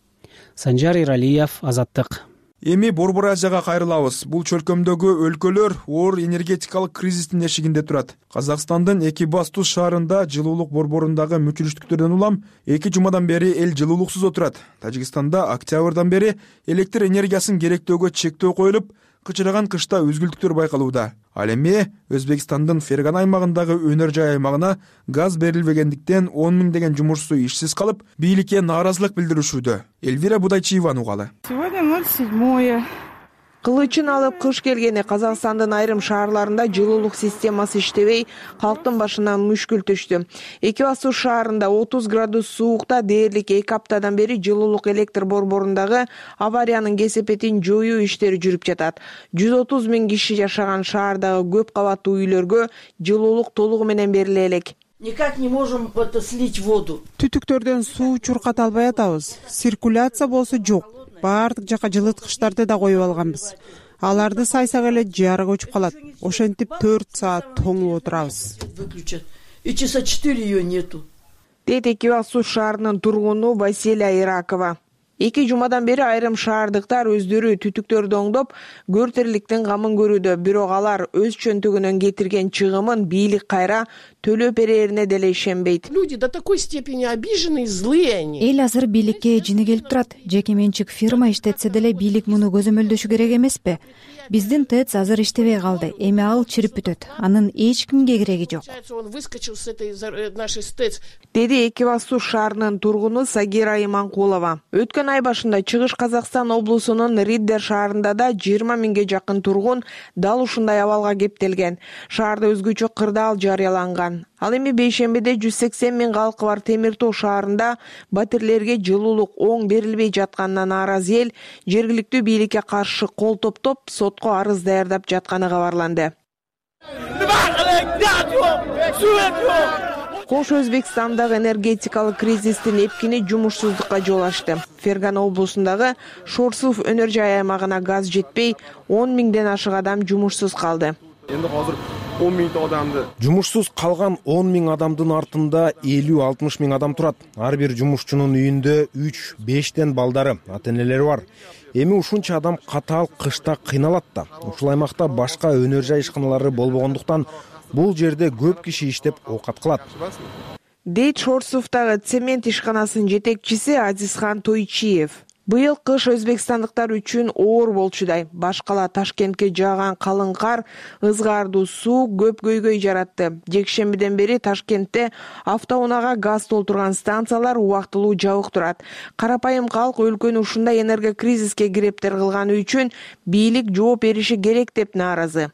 Санжар Иралиев, Азаттык. Эми Борбор Азияга кайрылабыз. Бул чөлкөмдөгү өлкөлөр оор энергетикалык кризистин эшигинде турат. Казакстандын Экибастуз шаарында жылуулук борборундагы мүчүлүштүктөрдөн улам эки жумадан бери эл жылуулуксуз отурат. Тажикстанда октябрдан бери электр энергиясын керектөөгө чектөө коюлуп, кычыраган кышта үзгүлтүктөр байкалууда. Ал эми Өзбекстандын Ферган аймагындагы өнөр жай аймагына газ берилбегендиктен он миңдеген жумушчу ишсиз калып, бийликке нааразылык билдиришүүдө. Элвира Будайчиеванын угалы. Сегодня ноль седьмое. Кылычын алып кыш келгени Казакстандын айрым шаарларында жылуулук системасы иштебей, калктын башына мүшкүл түштү. Экибастуз шаарында отуз градус суукта дээрлик эки аптадан бери жылуулук электр борборундагы авариянын кесепетин жоюу иштери жүрүп жатат. жүз отуз миң киши жашаган шаардагы көп кабаттуу үйлөргө жылуулук толугу менен бериле элек. Никак не можем это слить воду. Түтүктөрдөн суу чурката албай атабыз. Циркуляция болсо жок. Бардык жака жылыткычтарды да коюп алганбыз. Аларды сайсак эле жарык өчүп калат. Ошентип төрт саат тоңуп отурабыз. Выключат. И часа четыре ее нету. Дейт Экибастуз шаарынын тургуну Василия Иракова. Эки жумадан бери айрым шаардыктар өздөрү түтүктөрдү оңдоп, көртерликтин камын көрүүдө, бирок алар өз чөнтөгүнөн кетирген чыгымын бийлик кайра төлөп берерине деле ишенбейт. Люди до такой степени обижены, злые они. Эл азыр бийликке жини келип турат. Жеке менчик фирма иштетсе деле бийлик муну көзөмөлдөшү керек эмеспи? Биздин ТЭЦ азыр иштебей калды. Эми ал чирип бүтөт. Анын эч кимге кереги жок. Он выскочил с этой нашей ТЭЦ. Деди Экибастуз шаарынын тургуну Сагира Иманкулова. Өткөн ай башында Чыгыш Казакстан облусунун Риддер шаарында да жыйырма миңге жакын тургун дал ушундай абалга кептелген. Шаарда өзгөчө кырдаал жарыяланган. Ал эми бейшембиде жүз сексен миң калкы бар Темир Тоо шаарында батирлерге жылуулук оң берилбей жатканына нааразы эл жергиликтүү бийликке каршы кол топтоп сотко арыз даярдап жатканы кабарланды. Кош Өзбекстандагы энергетикалык кризистин эпкини жумушсуздукка жол ачты. Фергана облусундагы Шорсув өнөр жай аймагына газ жетпей, он миңден ашык адам жумушсуз калды. Эми азыр он миңдей адамды жумушсуз калган он миң адамдын артында элүү алтымыш миң адам турат. Ар бир жумушчунун үйүндө үч бештен балдары, ата-энелери бар. Эми ушунча адам катаал кышта кыйналат да. Ушул аймакта башка өнөр жай ишканалары болбогондуктан бул жерде көп киши иштеп оокат кылат. Дейт Шорсувдагы цемент ишканасынын жетекчиси Азизхан Тойчиев. Быйыл кыш өзбекстандыктар үчүн оор болчудай. Башкала Ташкентке жааган калың кар, ызгаардуу суу көп көйгөй жаратты. Жекшембиден бери Ташкентте автоунаага газ толтурган станциялар убактылуу жабык турат. Карапайым калк өлкөнү ушундай энергокризиске кирептер кылганы үчүн бийлик жооп бериши керек деп нааразы.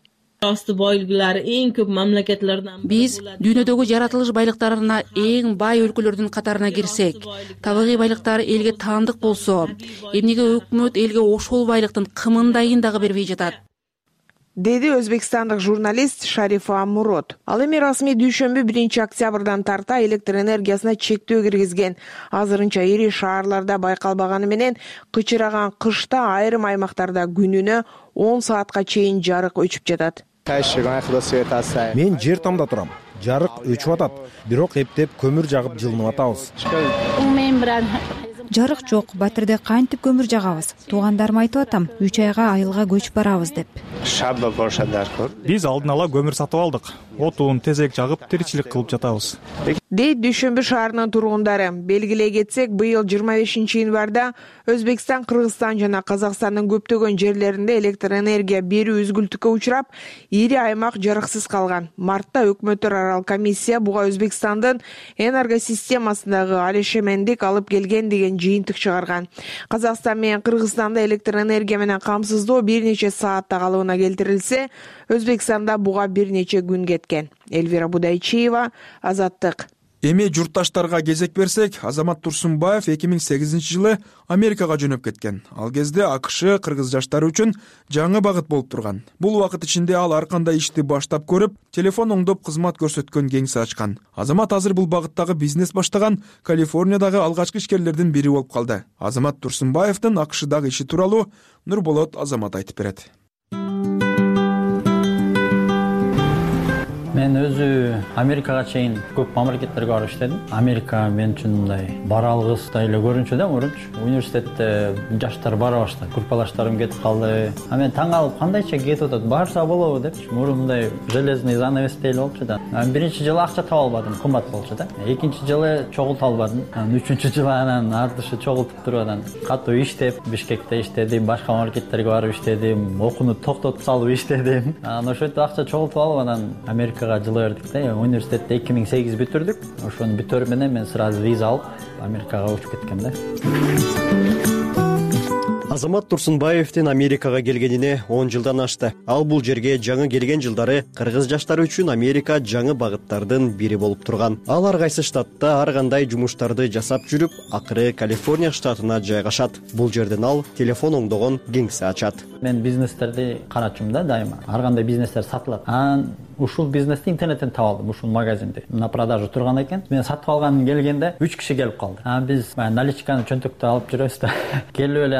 Биз дүйнөдөгү жаратылыш байлыктарына эң бай өлкөлөрдүн катарына кирсек, табигый байлыктар элге таандык болсо, эмнеге өкмөт элге ошол байлыктын кымындайын дагы бербей жатат? Деди өзбекстандык журналист Шарифа Мурод. Ал эми расмий дүйшөмбү биринчи октябрдан тарта электр энергиясына чектөө киргизген. Азырынча ири шаарларда байкалбаганы менен кычыраган кышта айрым аймактарда күнүнө он саатка чейин жарык өчүп жатат. Мен жер тамда турам. Жарык өчүп атат. Бирок эптеп көмүр жагып жылынып атабыз. Жарык жок, батирде кантип көмүр жагабыз? Туугандарым айтып атам, үч айга айылга көчүп барабыз деп. Биз алдын ала көмүр сатып алдык. Отун, тезек жагып, тиричилик кылып жатабыз. Дейт Дүйшөмбү шаарынын тургундары. Белгилей кетсек, быйыл жыйырма бешинчи январда Өзбекстан, Кыргызстан жана Казакстандын көптөгөн жерлеринде электр энергия берүү үзгүлтүккө учурап, ири аймак жарыксыз калган. Мартта өкмөттөр арал комиссия буга Өзбекстандын энергосистемасындагы алешемендик алып келген деген жыйынтык чыгарган. Казакстан менен Кыргызстанда электр энергия менен камсыздоо бир нече саатта калыбына келтирилсе, Өзбекстанда буга бир нече күн кеткен. Эльвира Будайчиева, Азаттык. Эми журтташтарга кезек берсек, Азамат Турсунбаев эки миң сегизинчи жылы Америкага жөнөп кеткен. Ал кезде АКШ кыргыз жаштары үчүн жаңы багыт болуп турган. Бул убакыт ичинде ал ар кандай ишти баштап көрүп, телефон оңдоп кызмат көрсөткөн кеңсе ачкан. Азамат азыр бул багыттагы бизнес баштаган Калифорниядагы алгачкы ишкерлердин бири болуп калды. Азамат Турсунбаевдин АКШдагы иши тууралуу Нурболот Азамат айтып берет. Мен өзү Америкага чейин көп мамлекеттерге барып иштедим. Америка мен үчүн мындай бара алгыстай эле көрүнчү да, мурунчу. Университетте жаштар бара баштады, группалаштарым кетип калды. А мен таң калып, кандайча кетип атат, барса болобу депчи. Мурун мындай железный занавестей эле болчу да. Биринчи жылы акча таба албадым, кымбат болчу да. Экинчи жылы чогулта албадым. Үчүнчү жылы анан артышы чогултуп туруп анан катуу иштеп, Бишкекте иштедим, башка мамлекеттерге барып иштедим, окууну токтотуп салып иштедим. Анан ошентип акча чогултуп алып анан Америкага жылы бердик да. Университетти эки миң сегиз бүтүрдүк. Ошону бүтөрүп менен мен сразу виза алып Америкага учуп кеткем да. Азамат Турсунбаевдин Америкага келгенине он жылдан ашты. Ал бул жерге жаңы келген жылдары кыргыз жаштары үчүн Америка жаңы багыттардын бири болуп турган. Ал ар кайсы штатта ар кандай жумуштарды жасап жүрүп, акыры Калифорния штатына жайгашат. Бул жерден ал телефон оңдогон кеңсе ачат. Мен бизнестерди карачумун да дайыма. Ар кандай бизнестер сатылат. Анан ушул бизнести интернеттен таап алдым, ушул магазинди. На продажа турган экен. Мен сатып алган келгенде үч киши келип калды. А биз наличканы чөнтөктө алып жүрөбүз да. Келип эле анан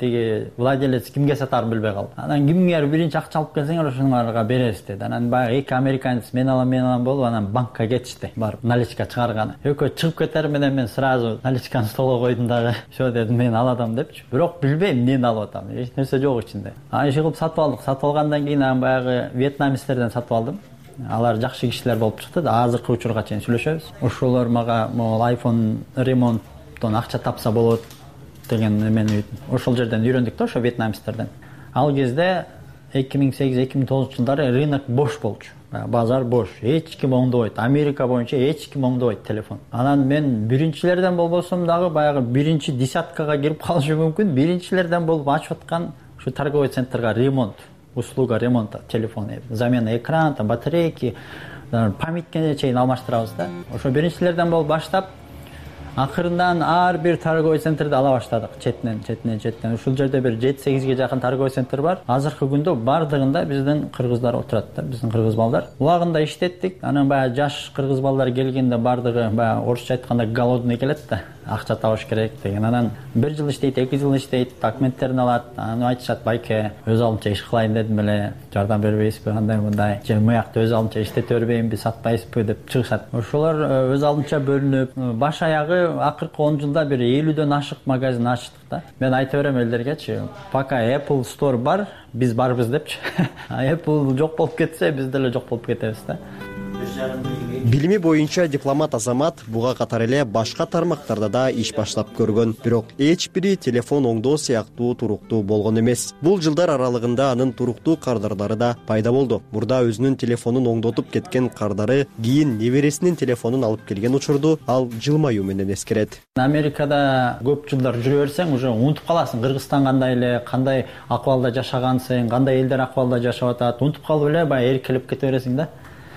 тиги владелец кимге сатаарын билбей калды. Анан кимгер биринчи акча алып келсеңер ошоңарга беребиз деди. Анан баягы эки американец мен алам мен алам болуп анан банкка кетишти. Барып наличка чыгарганы. Экөө чыгып кетер менен мен сразу наличканы столго койдум дагы. Все дедим, мен алатам депчи. Бирок билбейм эмнени алып атам. Эч нерсе жок ичинде. Аны иши кылып сатып алдык. Сатып алгандан кийин анан баягы вьетнамецтерден сатып алдым. Алар жакшы кишилер болуп чыкты. Азыркы учурга чейин сүйлөшөбүз. Ошолор мага могул iPhone ремонттон акча тапса болот деген эмени ошол жерден үйрөндүк да, ошо вьетнамецтерден. Ал кезде эки миң сегиз эки миң тогузунчу жылдары рынок бош болчу. Базар бош. Эч ким оңдобойт. Америка боюнча эч ким оңдобойт телефон. Анан мен биринчилерден болбосом дагы баягы биринчи десяткага кирип калышым мүмкүн. Биринчилерден болуп ачып аткан ушу торговый центрга ремонт, услуга ремонта телефона, замена экрана, батарейки, памяткене чейин алмаштырабыз да. Ошо биринчилерден болуп баштап, акырындан ар бир торговый центрди ала баштадык. Четинен, четинен, четинен. Ушул жерде бир жети сегизге жакын торговый центр бар. Азыркы күндө бардыгында биздин кыргыздар отурат да, биздин кыргыз балдар. Убагында иштеттик. Анан баягы жаш кыргыз балдар келгенде бардыгы баягы орусча айтканда голодный келет да. Акча табыш керек деген. Анан бир жыл иштейт, эки жыл иштейт, документтерин алат. Анан айтышат, байке, өз алдымча иш кылайын дедим эле, жардам бербейсизби, кандай мындай, же мыякта өз алдымча иштете бербейинби, сатпайсызбы деп чыгышат. Ошолор өз алдымча бөлүнүп, баш аягы акыркы он жылда бир элүүдөн ашык магазин ачтык да. Мен айта берем элдергечи, пока Apple Store бар, биз барбыз депчи. Apple жок болуп кетсе, биз деле жок болуп кетебиз да. Билими боюнча дипломат Азамат буга катар эле башка тармактарда да иш баштап көргөн, бирок эч бири телефон оңдоо сыяктуу туруктуу болгон эмес. Бул жылдар аралыгында анын туруктуу кардарлары да пайда болду. Мурда өзүнүн телефонун оңдотуп кеткен кардары кийин небересинин телефонун алып келген учурду ал жылмаюу менен эскерет. Америкада көп жылдар жүрө берсең, уже унутуп каласың Кыргызстан кандай эле, кандай акыбалда жашагансың, кандай элдер акыбалда жашап атат, унутуп калып эле баягы эркелеп кете бересиң да.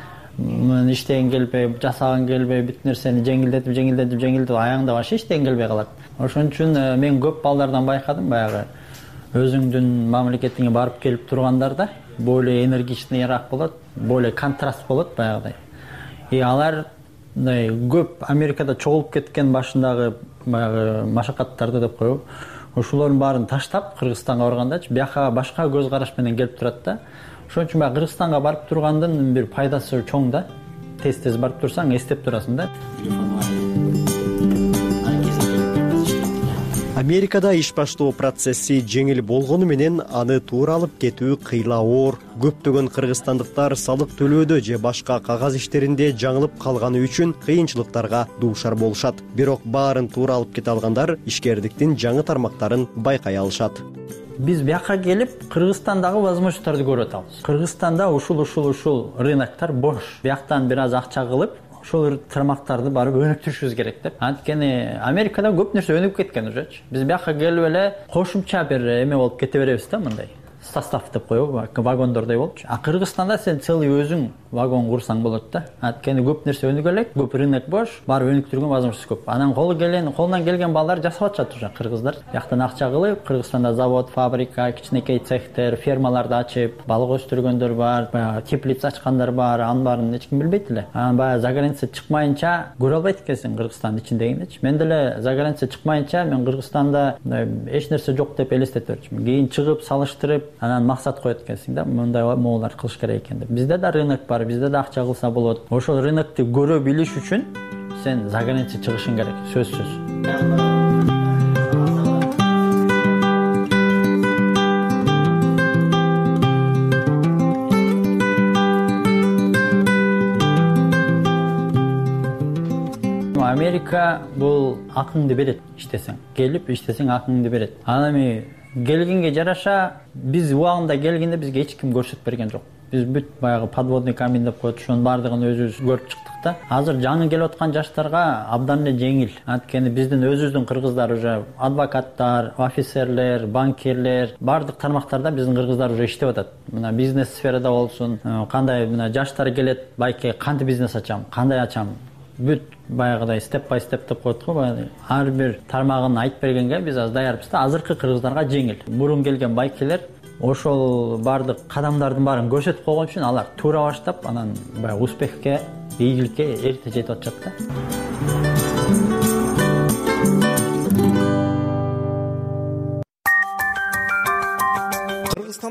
Мен иштеген келбей, жасаган келбей, бүт нерсени жеңилдетип, жеңилдетип, жеңилдетип, аягында башы иштеген келбей калат. Ошон үчүн мен көп балдардан байкадым, баягы өзүңдүн мамлекетиңе барып келип тургандарда более энергичныйраак болот, более контраст болот баягыдай. И алар мындай көп Америкада чогулуп кеткен башындагы баягы машакаттарды деп коебу. Ошолордун баарын таштап Кыргызстанга баргандачы бияка башка көз караш менен келип турат да. Ошон үчүн баягы Кыргызстанга барып тургандын бир пайдасы чоң да. Тез-тез барып турсаң эстеп турасың да. Америкада иш баштоо процесси жеңил болгону менен аны туура алып кетүү кыйла оор. Көптөгөн кыргызстандыктар салык төлөөдө же башка кагаз иштеринде жаңылып калганы үчүн кыйынчылыктарга дуушар болушат. Бирок баарын туура алып кете алгандар ишкердиктин жаңы тармактарын байкай алышат. Биз бияка келип Кыргызстандагы возможностторду көрүп атабыз. Кыргызстанда ушул ушул ушул рыноктор бош. Бияктан бир аз акча кылып, ошол тармактарды барып өнүктүрүшүбүз керек деп. Анткени Америкада көп нерсе өнүгүп кеткен ужечи. Биз бияка келип эле кошумча бир эме болуп кете беребиз да, мындай. Состав деп коебу, вагондордой болчу. А Кыргызстанда сен целый өзүң вагон курсаң болот да. Анткени көп нерсе өнүгө элек, көп рынок бош, барып өнүктүргөн возможность көп. Анан колу келген, колунан келген балдар жасап атышат уже кыргыздар. Бияктан акча кылып, Кыргызстанда завод, фабрика, кичинекей цехтер, фермаларды ачып, балык өстүргөндөр бар, баягы теплица ачкандар бар, анын баарын эч ким билбейт эле. Анан баягы за граница чыкмайынча көрө албайт экенсиң Кыргызстандын ичиндегинечи. Мен деле за граница чыкмайынча мен Кыргызстанда эч нерсе жок деп элестетип берчүмүн. Кийин чыгып, салыштырып, анан максат коет экенсиң да, мындай моолар кылыш керек экен деп. Бизде да рынок бар, бизде да акча кылса болот. Ошол рынокты көрө билиш үчүн сен за граница чыгышың керек, сөзсүз. Америка бул акыңды берет иштесең. Келип иштесең акыңды берет. Анан эми келгенге жараша биз убагында келгенде бизге эч ким көрсөтүп берген жок. Биз бүт баягы подводный камень деп коет, ошонун баардыгын өзүбүз көрүп чыктык да. Азыр жаңы келип аткан жаштарга абдан эле жеңил. Анткени биздин өзүбүздүн кыргыздар уже адвокаттар, офицерлер, банкирлер, баардык тармактарда биздин кыргыздар уже иштеп атат. Мына бизнес сферада болсун, кандай мына жаштар келет, байке кантип бизнес ачам, кандай ачам. Бүт баягыдай степ бай степ деп коет го, баягы ар бир тармагын айтып бергенге биз аз даярбыз да. Азыркы кыргыздарга жеңил. Мурун келген байкелер ошол баардык кадамдардын баарын көрсөтүп койгон үчүн алар туура баштап, анан баягы успехке, ийгиликке эрте жетип атышат да.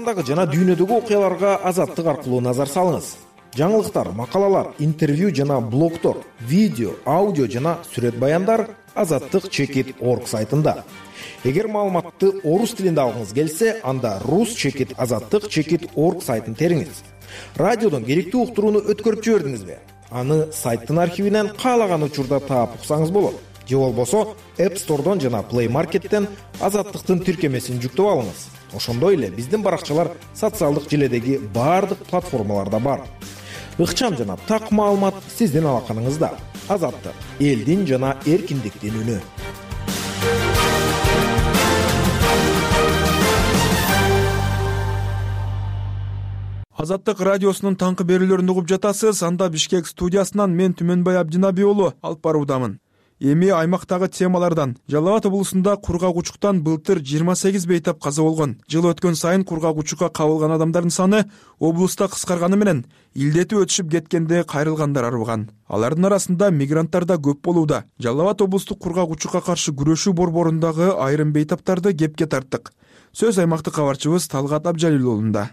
шаардагы жана дүйнөдөгү окуяларга Азаттык аркылуу назар салыңыз. Жаңылыктар, макалалар, интервью жана блогдор, видео, аудио жана сүрөт баяндар азаттык чекит точка орг сайтында. Эгер маалыматты орус тилинде алгыңыз келсе, анда рус чекит азаттык чекит точка орг сайтын териңиз. Радиодон керектүү уктурууну өткөрүп жибердиңизби? Аны сайттын архивинен каалаган учурда таап уксаңыз болот. Же болбосо App Store'дон жана Play Market'тен азаттыктын тиркемесин жүктөп алыңыз. Ошондой эле биздин баракчалар социалдык желедеги баардык платформаларда бар. Ыкчам жана так маалымат сиздин алаканыңызда. Азаттык — элдин жана эркиндиктин үнү. Азаттык радиосунун таңкы берүүлөрүн угуп жатасыз. Анда Бишкек студиясынан мен Түмөнбай Абдинаби уулу алып баруудамын. Эми аймактагы темалардан. Жалал Абад облусунда кургак учуктан былтыр жыйырма сегиз бейтап каза болгон. Жыл өткөн сайын кургак учукка кабылган адамдардын саны облуста кыскарганы менен илдети өтүшүп кеткенде кайрылгандар арбыган. Алардын арасында мигранттар да көп болууда. Жалал Абад облустук кургак учукка каршы күрөшүү борборундагы айрым бейтаптарды кепке тарттык. Сөз аймактык кабарчыбыз Талгат Абжалил уулунда.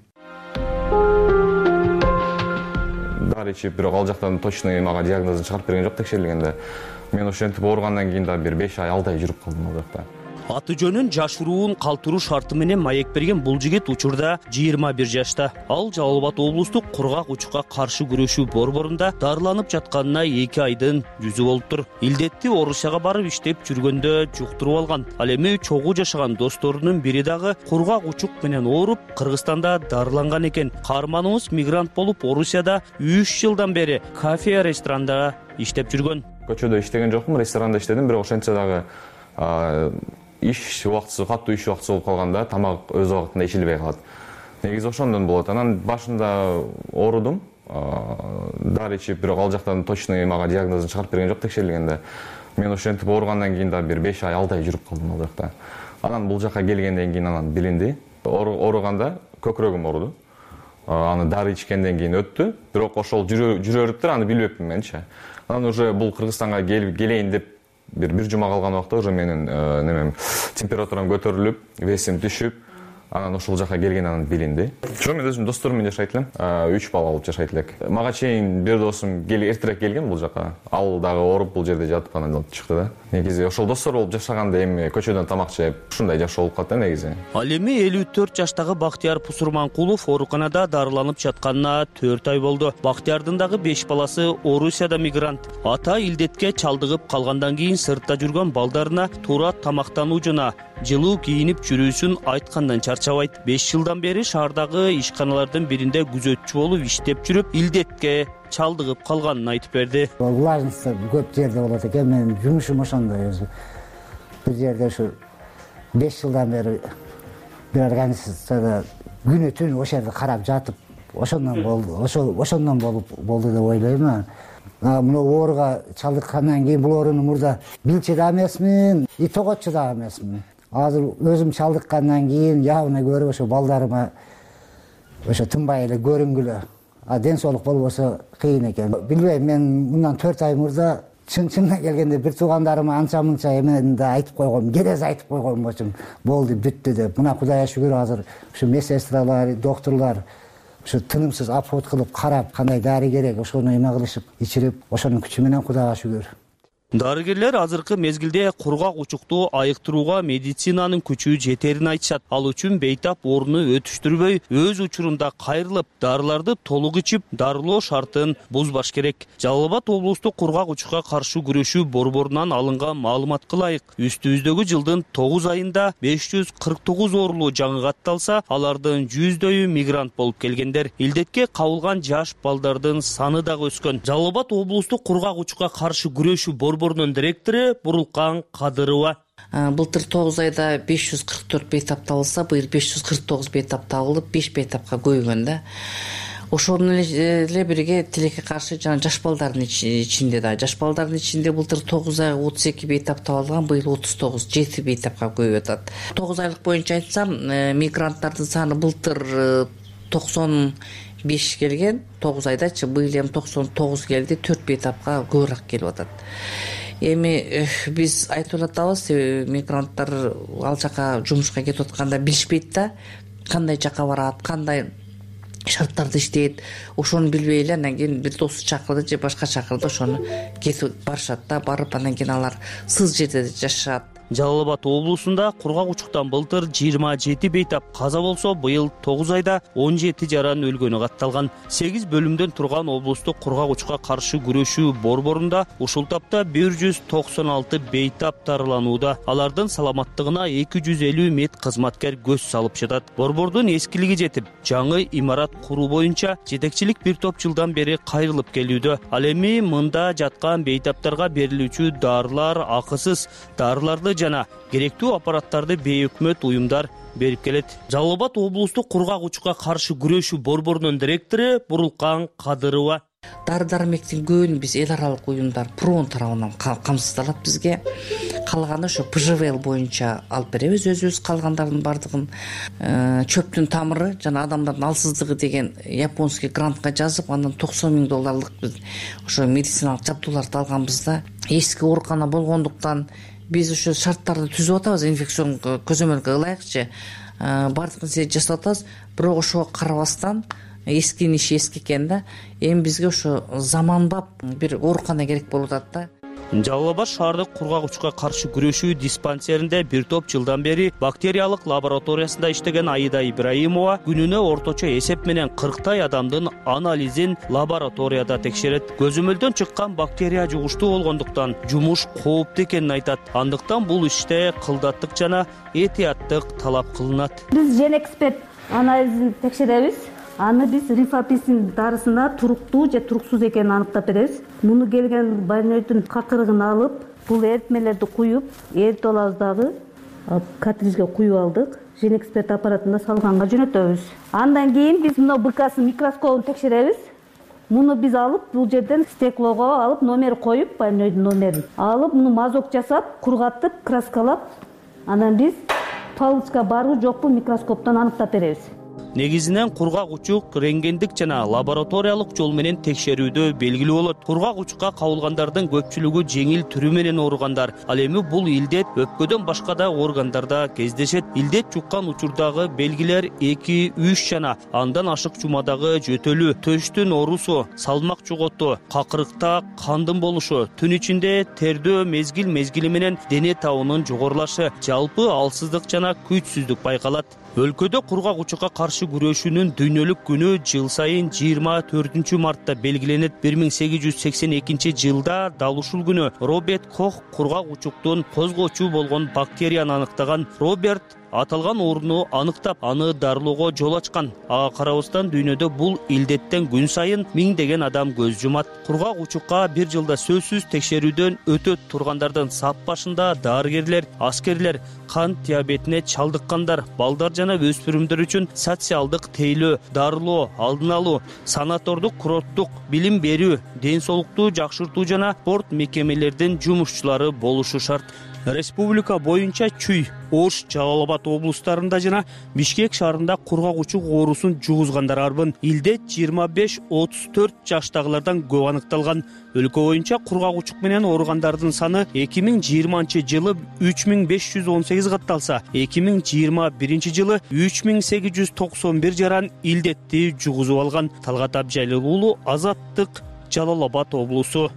Дары ичип, бирок ал жактан точно мага диагнозун чыгарып берген жок текшерилгенде. Мен ошентип ооругандан кийин да бир беш ай алты ай жүрүп калдым ал жакта. Аты жөнүн жашырууун калтыруу шарты менен маек берген бул жигит учурда жыйырма бир жашта. Ал Жалал Абад облустук кургак учукка каршы күрөшүү борборунда дарыланып жатканына эки айдын жүзү болуптур. Илдетти Орусияга барып иштеп жүргөндө жуктуруп алган. Ал эми чогуу жашаган досторунун бири дагы кургак учук менен ооруп Кыргызстанда дарыланган экен. Каарманыбыз мигрант болуп Орусияда үч жылдан бери кафе ресторанда иштеп жүргөн. Көчөдө иштеген жокмун, ресторанда иштедим, бирок ошентсе дагы иш убактысы, катуу иш убактысы болуп калганда тамак өз убактында ичилбей калат. Негизи ошондон болот. Анан башында оорудум, дары ичип, бирок ал жактан точно мага диагнозун чыгарып берген жок текшерилгенде. Мен ошентип ооругандан кийин да бир беш ай алты ай жүрүп калдым ал жакта. Анан бул жака келгенден кийин анан билинди. Ооруганда көкүрөгүм ооруду. Аны дары ичкенден кийин өттү, бирок ошол жүрө-жүрөптүр, аны билбепмин менчи. Анан уже бул Кыргызстанга келейин деп бир бир жума калган убакта уже менин немем температурам көтөрүлүп, весим түшүп, анан ошол жака келген анан билинди. Жок, мен өзүм досторум менен жашайт элем. үч бала алып жашайт элек. Мага чейин бир досум эртерээк келген бул жака. Ал дагы ооруп бул жерде жатып анан чыкты да. Негизи ошол достор болуп жашаганда эми көчөдөн тамак жеп, ушундай жашоо болуп калат да негизи. Ал эми элүү төрт жаштагы Бактияр Пусурманкулов ооруканада дарыланып жатканына төрт ай болду. Бактиярдын дагы беш баласы Орусияда мигрант. Ата илдетке чалдыгып калгандан кийин сыртта жүргөн балдарына туура тамактануу жана жылуу кийинип жүрүүсүн айткандан чарчабайт. беш жылдан бери шаардагы ишканалардын биринде күзөтчү болуп иштеп жүрүп, илдетке чалдыгып калганын айтып берди. Влажность көп жерде болот экен, менин жумушум ошондой өзү. Бир жерде ушу беш жылдан бери бир организацияда күнү түн ошол жерде карап жатып, ошондон болду. Ошол ошондон болуп болду деп ойлойм. Мына ооруга чалдыккандан кийин бул оорууну мурда билчү да эмесмин, и тоготчу да эмесмин. Азыр өзүм чалдыккандан кийин явно көрүп ошо балдарыма ошо тынбай эле көрүнгүлө. А ден соолук болбосо кыйын экен. Билбейм, мен мындан төрт ай мурда чын-чынына келгенде бир туугандарыма анча-мынча эменди да айтып койгом, керез айтып койгом болчумун. Болду, бүттү деп. Мына Кудайга шүгүр азыр ушу медсестралар, докторлор ушу тынымсыз обход кылып карап, кандай дары керек, ошону эме кылышып, ичирип, ошонун күчү менен Кудайга шүгүр. Дарыгерлер азыркы мезгилде кургак учукту айыктырууга медицинанын күчү жетерин айтышат. Ал үчүн бейтап орну өтүштүрбөй, өз учурунда кайрылып, дарыларды толук ичип, дарылоо шартын бузбаш керек. Жалал Абад облустук кургак учукка каршы күрөшүү борборунан алынган маалыматка ылайык, үстүбүздөгү жылдын тогуз айында беш жүз кырк тогуз оорулуу жаңы катталса, алардын жүздөйү мигрант болуп келгендер. Илдетке кабылган жаш балдардын саны дагы өскөн. Жалал Абад облустук кургак учукка каршы күрөшүү борборунун директору Бурулкан Кадырова. Былтыр тогуз айда беш жүз кырк төрт бейтап табылса, быйыл беш жүз кырк тогуз бейтап табылып, беш бейтапка көбөйгөн да. Ошону эле бирге тилекке каршы жана жаш балдардын ичинде да. Жаш балдардын ичинде былтыр тогуз айга отуз эки бейтап табылган, быйыл отуз тогуз, жети бейтапка көбөйүп атат. тогуз айлык боюнча айтсам, мигранттардын саны былтыр токсон беш келген, тогуз айдачы, быйыл эми токсон тогуз келди, төрт бейтапка көбүрөөк келип атат. Эми биз айтып атабыз, мигранттар ал жака жумушка кетип атканда билишпейт да. кандай жака барат, кандай шарттарды иштейт, ошону билбей эле анан кийин бир досу чакырды же башка чакырды, ошону кетип барышат да, барып анан кийин алар сыз жерде жашашат. Жалал Абад облусунда кургак учуктан былтыр жыйырма жети бейтап каза болсо, быйыл тогуз айда он жети жаран өлгөнү катталган. сегиз бөлүмдөн турган облустук кургак учукка каршы күрөшүү борборунда ушул тапта бир жүз токсон алты бейтап дарыланууда. Алардын саламаттыгына эки жүз элүү мед кызматкер көз салып жатат. Борбордун эскилиги жетип, жаңы имарат куруу боюнча жетекчилик бир топ жылдан бери кайрылып келүүдө. Ал эми мында жаткан бейтаптарга берилүүчү дарылар акысыз, дарыларды жана керектүү аппараттарды бейөкмөт уюмдар берип келет. Жалал Абад облустук кургак учукка каршы күрөшүү борборунун директору Бурулкан Кадырова: Дары-дармектин көбүн биз эл аралык уюмдар ПРООН тарабынан камсыздалат бизге. Калганы ошо П Ж В Л боюнча алып беребиз өзүбүз, калгандардын бардыгын. Чөптүн тамыры жана адамдардын алсыздыгы деген японский грантка жазып, андан токсон миң долларлык ошо медициналык жабдууларды алганбыз да. Эски оорукана болгондуктан биз ошо шарттарды түзүп атабыз, инфекцион көзөмөлгө ылайыкчы бардык нерсе жасап атабыз. Бирок ошого карабастан эскинин иши эски экен да. Эми бизге ошо заманбап бир оорукана керек болуп атат да. Жалал Абад шаардык кургак учукка каршы күрөшүү диспансеринде бир топ жылдан бери бактериялык лабораториясында иштеген Аида Ибраимова күнүнө орточо эсеп менен кырктай адамдын анализин лабораторияда текшерет. Көзөмөлдөн чыккан бактерия жугуштуу болгондуктан жумуш кооптуу экенин айтат. Андыктан бул иште кылдаттык жана этияттык талап кылынат. Биз Женэксперт анализин текшеребиз. Аны биз рифаписин дарысына туруктуу же туруксуз экенин аныктап беребиз. Муну келген больнойдун какырыгын алып, бул эритмелерди куюп, эритип алабыз дагы. Картрижге куюп алдык. Женэксперт аппаратына салганга жөнөтөбүз. Андан кийин биз мына Б К сын микроскопун текшеребиз. Муну биз алып, бул жерден стеклого алып, номер коюп, больнойдун номерин алып, муну мазок жасап, кургатып, краскалап, анан биз палычка барбы жокпу микроскоптон аныктап беребиз. Негизинен кургак учук рентгендик жана лабораториялык жол менен текшерүүдө белгилүү болот. Кургак учукка кабылгандардын көпчүлүгү жеңил түрү менен ооругандар. Ал эми бул илдет өпкөдөн башка да органдарда кездешет. Илдет жуккан учурдагы белгилер эки үч жана андан ашык жумадагы жөтөлүү, төштүн оорусу, салмак жоготуу, какырыкта кандын болушу, түн ичинде тердөө мезгил мезгили менен дене табынын жогорулашы, жалпы алсыздык жана күчсүздүк байкалат. Өлкөдө кургак учукка каршы күрөшүүнүн дүйнөлүк күнү жыл сайын жыйырма төртүнчү мартта белгиленет. бир миң сегиз жүз сексен экинчи жылда дал ушул күнү Роберт Кох кургак учуктун козгоочу болгон бактерияны аныктаган. Роберт аталган ооруну аныктап, аны дарылоого жол ачкан. Ага карабастан дүйнөдө бул илдеттен күн сайын миңдеген адам көз жумат. Кургак учукка бир жылда сөзсүз текшерүүдөн өтөт тургандардын сап башында дарыгерлер, аскерлер, кант диабетине чалдыккандар, балдар жана өспүрүмдөр үчүн социалдык тейлөө, дарылоо, алдын алуу, санатордук, курорттук билим берүү, ден соолукту жакшыртуу жана спорт мекемелердин жумушчулары болушу шарт. Республика боюнча Чүй, Ош, Жалал Абад облустарында жана Бишкек шаарында кургак учук оорусун жугузгандар арбын. Илдет жыйырма беш отуз төрт жаштагылардан көп аныкталган. Өлкө боюнча кургак учук менен ооругандардын саны эки миң жыйырманчы жылы үч миң беш жүз он сегиз катталса, эки миң жыйырма биринчи жылы үч миң сегиз жүз токсон бир жаран илдетти жугузуп алган. Талгат Абжайлы уулу, Азаттык, Жалал Абад облусу.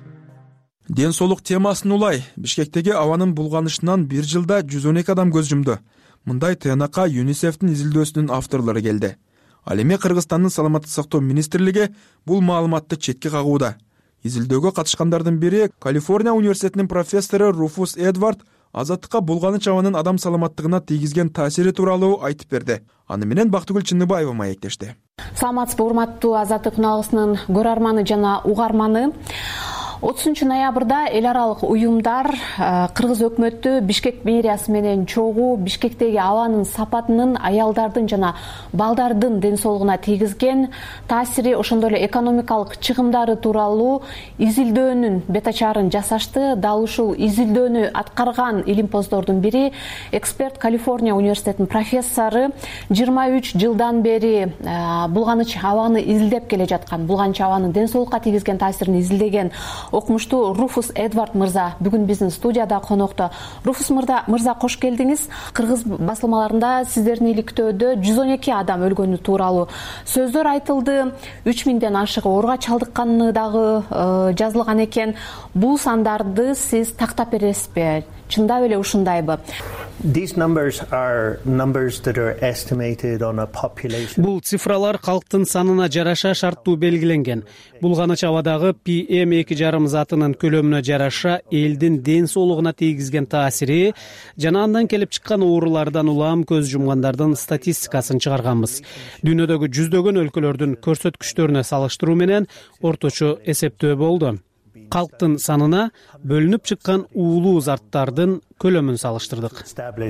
Ден соолук темасын улай. Бишкектеги абанын булганышынан бир жылда жүз он эки адам көз жумду. Мындай Т Н К ЮНИСЕФтин изилдөөсүнүн авторлору келди. Ал эми Кыргызстандын саламаттык сактоо министрлиги бул маалыматты четке кагууда. Изилдөөгө катышкандардын бири Калифорния университетинин профессору Руфус Эдвард Азаттыкка булганыч абанын адам саламаттыгына тийгизген таасири тууралуу айтып берди. Аны менен Бактыгүл Чыныбаева маектешти. Саламатсызбы, урматтуу Азаттык күналыгынын көрөрманы жана угарманы. отузунчу ноябрда эл аралык уюмдар Кыргыз өкмөтү Бишкек мэриясы менен чогуу Бишкектеги абанын сапатынын аялдардын жана балдардын ден соолугуна тийгизген таасири, ошондой эле экономикалык чыгымдары тууралуу изилдөөнүн бет ачарын жасашты. Дал ушул изилдөөнү аткарган илимпоздордун бири эксперт Калифорния университетинин профессору жыйырма үч жылдан бери булганыч абаны изилдеп келе жаткан, булганыч абанын ден соолукка тийгизген таасирин изилдеген окумуштуу Руфус Эдвард мырза бүгүн биздин студияда конокто. Руфус мырза, кош келдиңиз. Кыргыз басылмаларында сиздердин иликтөөдө жүз он эки адам өлгөнү тууралуу сөздөр айтылды. үч миңден ашык ооруга чалдыкканы дагы жазылган экен. Бул сандарды сиз тактап бересизби? Чындап эле ушундайбы? Бул цифралар калктын санына жараша шарттуу белгиленген. Булганыч абадагы пи эм эки жарым затынын көлөмүнө жараша элдин ден соолугуна тийгизген таасири жана андан келип чыккан оорулардан улам көз жумгандардын статистикасын чыгарганбыз. Дүйнөдөгү жүздөгөн өлкөлөрдүн көрсөткүчтөрүнө салыштыруу менен орточо эсептөө болду. Калктын санына бөлүнүп чыккан уулуу зарттардын көлөмүн салыштырдык.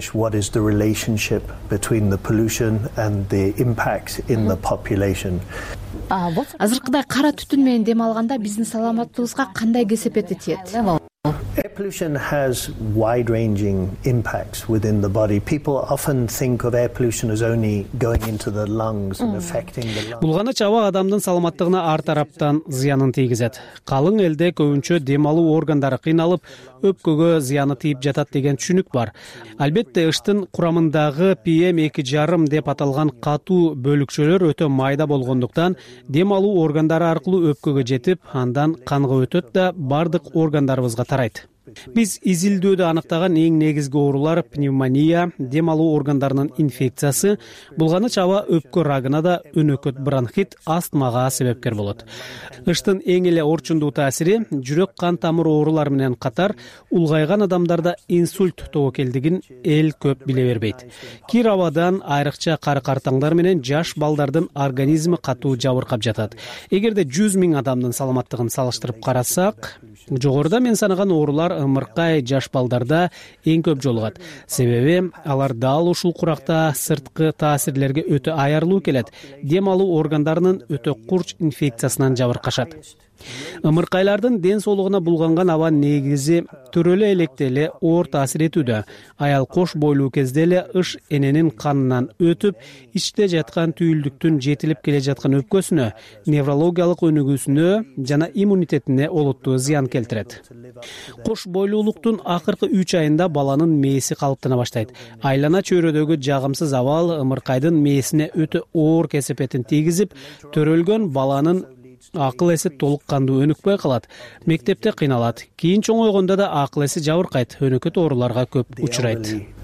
Азыркыдай кара түтүн менен дем алганда биздин саламаттыгыбызга кандай кесепети тиет? Air pollution has wide-ranging impacts within the body. People often think of air pollution as only going into the lungs and affecting the lungs. Булганыч аба адамдын саламаттыгына ар тараптан зыянын тийгизет. Калың элде көбүнчө дем алуу органдары кыйналып, өпкөгө зыяны тийип жатат деген түшүнүк бар. Албетте ыштын курамындагы пи эм эки жарым деп аталган катуу бөлүкчөлөр өтө майда болгондуктан дем алуу органдары аркылуу өпкөгө жетип, андан канга өтөт да бардык органдарыбызга тарайт. Биз изилдөөдө аныктаган эң негизги оорулар пневмония, дем алуу органдарынын инфекциясы, булганыч аба өпкө рагына да өнөкөт бронхит, астмага себепкер болот. Ыштын эң эле орчундуу таасири жүрөк кан тамыр оорулары менен катар улгайган адамдарда инсульт тобокелдигин эл көп биле бербейт. Кир абадан айрыкча кары картаңдар менен жаш балдардын организми катуу жабыркап жатат. Эгерде жүз миң адамдын саламаттыгын салыштырып карасак, жогоруда мен санаган оорулар ымыркай жаш балдарда эң көп жолугат. Себеби алар дал ушул куракта сырткы таасирлерге өтө аярлуу келет. Дем алуу органдарынын өтө курч инфекциясынан жабыркашат. Ымыркайлардын ден соолугуна булганган аба негизи төрөлө электе эле оор таасир этүүдө. Аял кош бойлуу кезде эле ыш эненин канынан өтүп, ичте жаткан түйүлдүктүн жетилип келе жаткан өпкөсүнө, неврологиялык өнүгүүсүнө жана иммунитетине олуттуу зыян келтирет. Кош бойлуулуктун акыркы үч айында баланын мээси калыптана баштайт. Айлана чөйрөдөгү жагымсыз абал ымыркайдын мээсине өтө оор кесепетин тийгизип, төрөлгөн баланын акыл эси толук кандуу өнүкпөй калат. Мектепте кыйналат. Кийин чоңойгондо да акыл эси жабыркайт, өнөкөт ооруларга көп учурайт.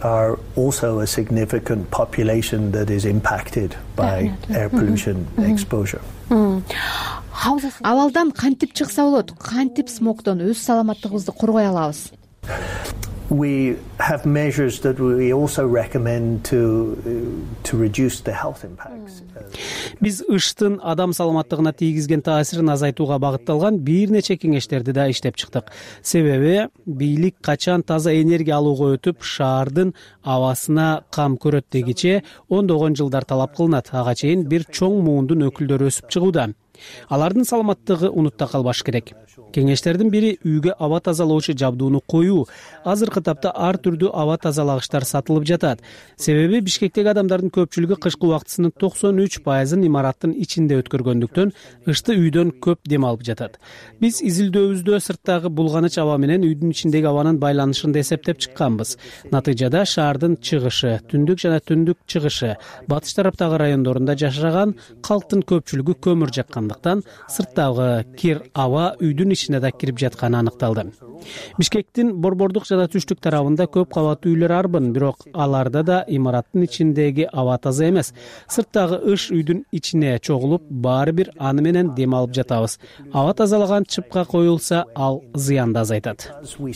Абалдан кантип чыкса болот? Кантип смогдон өз саламаттыгыбызды коргой алабыз? We have measures that we also recommend to to reduce the health impacts. Биз ыштын адам саламаттыгына тийгизген таасирин азайтууга багытталган бир нече кеңештерди да иштеп чыктык. Себеби бийлик качан таза энергия алууга өтүп, шаардын абасына кам көрөт дегиче ондогон жылдар талап кылынат. Ага чейин бир чоң муундун өкүлдөрү өсүп чыгууда. Алардын саламаттыгы унутта калбаш керек. Кеңештердин бири үйгө аба тазалоочу жабдууну коюу. Азыркы тапта ар түрдүү аба тазалагычтар сатылып жатат. Себеби Бишкектеги адамдардын көпчүлүгү кышкы убактысынын токсон үч пайызын имараттын ичинде өткөргөндүктөн ышты үйдөн көп дем алып жатат. Биз изилдөөбүздө сырттагы булганыч аба менен үйдүн ичиндеги абанын байланышын да эсептеп чыкканбыз. Натыйжада шаардын чыгышы, түндүк жана түндүк чыгышы, батыш тараптагы райондорунда жашаган калктын көпчүлүгү көмүр жаккандыктан сырттагы кир аба үйдүн ичине да кирип жатканы аныкталды. Бишкектин борбордук жана түштүк тарабында көп кабаттуу үйлөр арбын, бирок аларда да имараттын ичиндеги аба таза эмес. Сырттагы ыш үйдүн ичине чогулуп, баары бир аны менен дем алып жатабыз. Аба тазалаган чыпка коюлса, ал зыянды азайтат.